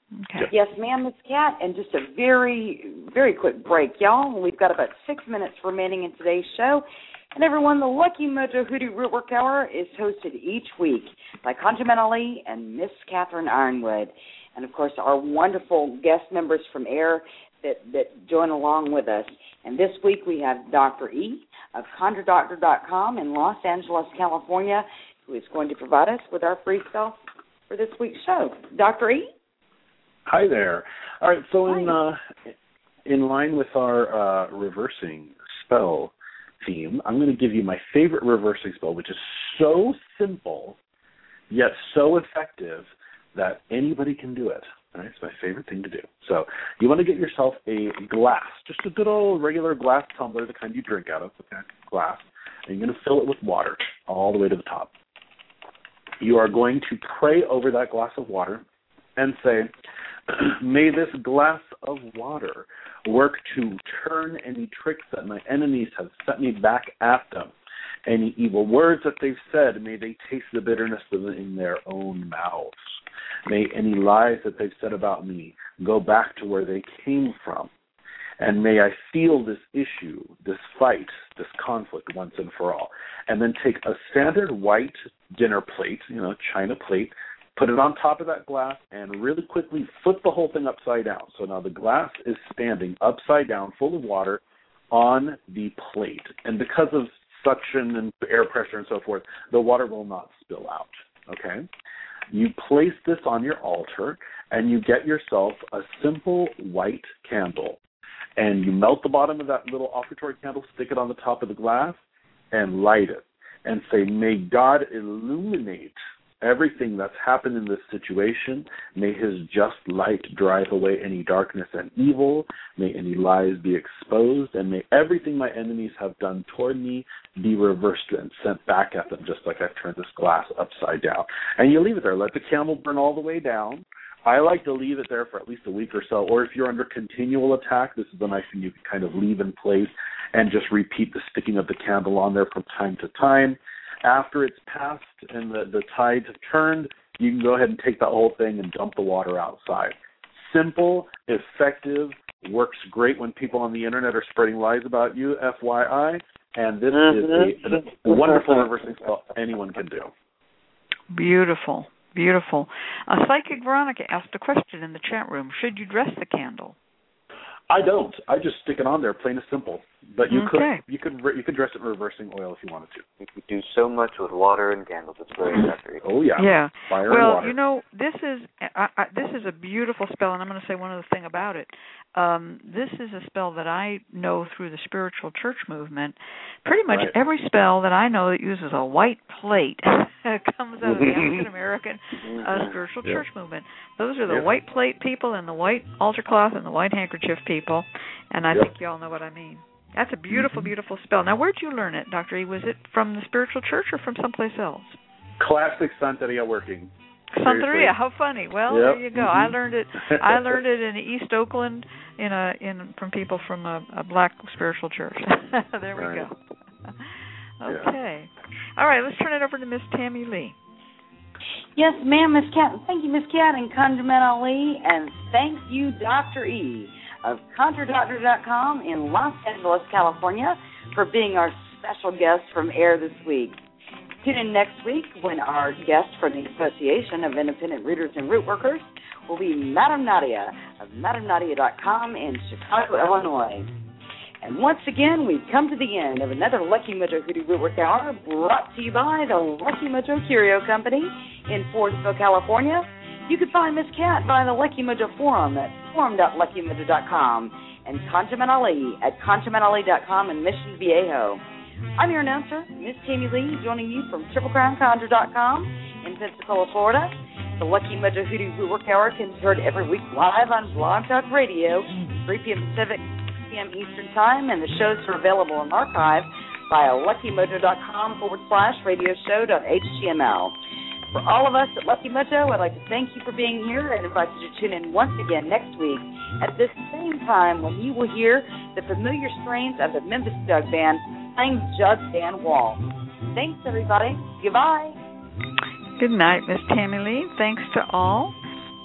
Okay. Yes, ma'am, Miss Cat. And just a very, very quick break, y'all. We've got about six minutes remaining in today's show. And everyone, the Lucky Mojo Hoodoo Rootwork Hour is hosted each week by ConjureMan Ali and Miss Catherine Ironwood. And, of course, our wonderful guest members from AIR that, that join along with us. And this week we have Doctor E of Conjure Doctor dot com in Los Angeles, California, who is going to provide us with our free spell for this week's show. Doctor E? Hi there. All right, so Hi. in uh, in line with our uh, reversing spell theme, I'm going to give you my favorite reversing spell, which is so simple, yet so effective that anybody can do it. All right, it's my favorite thing to do. So you want to get yourself a glass, just a good old regular glass tumbler, the kind you drink out of, okay, glass, and you're going to fill it with water all the way to the top. You are going to pray over that glass of water and say, may this glass of water work to turn any tricks that my enemies have set me back at them. Any evil words that they've said, may they taste the bitterness of it in their own mouths. May any lies that they've said about me go back to where they came from. And may I feel this issue, this fight, this conflict once and for all. And then take a standard white dinner plate, you know, china plate, put it on top of that glass, and really quickly flip the whole thing upside down. So now the glass is standing upside down, full of water, on the plate. And because of suction and air pressure and so forth, the water will not spill out, okay? You place this on your altar, and you get yourself a simple white candle. And you melt the bottom of that little offertory candle, stick it on the top of the glass, and light it. And say, may God illuminate everything that's happened in this situation. May his just light drive away any darkness and evil. May any lies be exposed. And may everything my enemies have done toward me be reversed and sent back at them, just like I've turned this glass upside down. And you leave it there. Let the candle burn all the way down. I like to leave it there for at least a week or so. Or if you're under continual attack, this is the nice thing you can kind of leave in place and just repeat the sticking of the candle on there from time to time. After it's passed and the, the tides have turned, you can go ahead and take that whole thing and dump the water outside. Simple, effective, works great when people on the internet are spreading lies about you, F Y I, and this is a, a wonderful reversing spell anyone can do. Beautiful, beautiful. Uh, Psychic Veronica asked a question in the chat room. Should you dress the candle? I don't. I just stick it on there, plain and simple. But you okay. could you could you could dress it in reversing oil if you wanted to. You could do so much with water and candles. It's very effective. Oh yeah. Yeah. Fire well, and water. you know, this is I, I, this is a beautiful spell, and I'm going to say one other thing about it. Um, this is a spell that I know through the spiritual church movement. Pretty much right. every spell that I know that uses a white plate comes out of the African American uh, spiritual yeah. church movement. Those are the yeah. white plate people and the white altar cloth and the white handkerchief people, and I yep. think you all know what I mean. That's a beautiful, beautiful spell. Now, where did you learn it, Doctor E? Was it from the spiritual church or from someplace else? Classic Santeria working. Santeria, how funny. Well, yep. there you go. Mm-hmm. I learned it. I learned it in East Oakland, in a in from people from a, a black spiritual church. There we right. go. Okay. Yeah. All right. Let's turn it over to Miss Tammy Lee. Yes, ma'am, Miss Cat. Thank you, Miss Cat and ConjureMan Ali, and thank you, Doctor E of Conjure Doctor dot com in Los Angeles, California, for being our special guest from AIR this week. Tune in next week when our guest from the Association of Independent Readers and Root Workers will be Madame Nadia of Madame Nadia dot com in Chicago, Illinois. And once again, we've come to the end of another Lucky Mojo Hoodoo Rootwork Hour brought to you by the Lucky Mojo Curio Company in Forestville, California. You can find Miss Cat by the Lucky Mojo Forum at forum dot lucky mojo dot com and ConjureMan Ali at ConjureMan Ali dot com in Mission Viejo. I'm your announcer, Miss Tammy Lee, joining you from Triple Crown Conjure dot com in Pensacola, Florida. The Lucky Mojo Hoodoo Rootwork Hour can be heard every week live on Blog Talk Radio, three p.m. Pacific, six p.m. Eastern Time, and the shows are available in archive via lucky mojo dot com forward slash radio show dot h t m l. For all of us at Lucky Mojo, I'd like to thank you for being here and invite you to tune in once again next week at this same time when you will hear the familiar strains of the Memphis Jug Band playing Jug Band Wall. Thanks, everybody. Goodbye. Good night, Miss Tammy Lee. Thanks to all.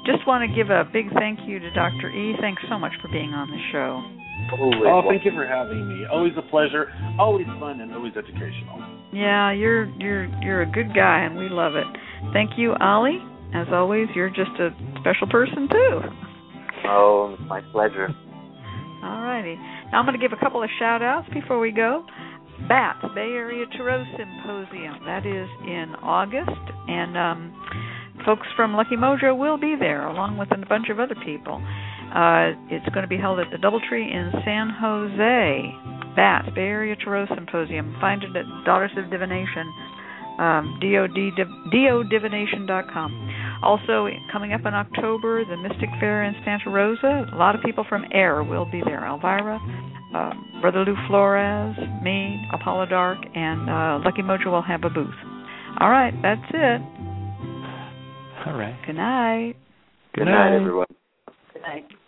just want to give a big thank you to Doctor E. Thanks so much for being on the show. Always Oh, welcome. thank you for having me. Always a pleasure. Always fun and always educational. Yeah, you're you're you're a good guy, and we love it. Thank you, Ollie. As always, you're just a special person too. Oh, my pleasure. All righty. Now I'm going to give a couple of shout-outs before we go. B A T, Bay Area Tarot Symposium. That is in August, and um, folks from Lucky Mojo will be there, along with a bunch of other people. Uh, it's going to be held at the Doubletree in San Jose. B A T, Bay Area Tarot Symposium. Find it at Daughters of Divination, um, D O D divination dot com. Also, coming up in October, the Mystic Fair in Santa Rosa. A lot of people from AIR will be there. Elvira, uh, Brother Lou Flores, me, Apollo Dark, and uh, Lucky Mojo will have a booth. All right, that's it. All right. Good night. Good night, everyone. Good night.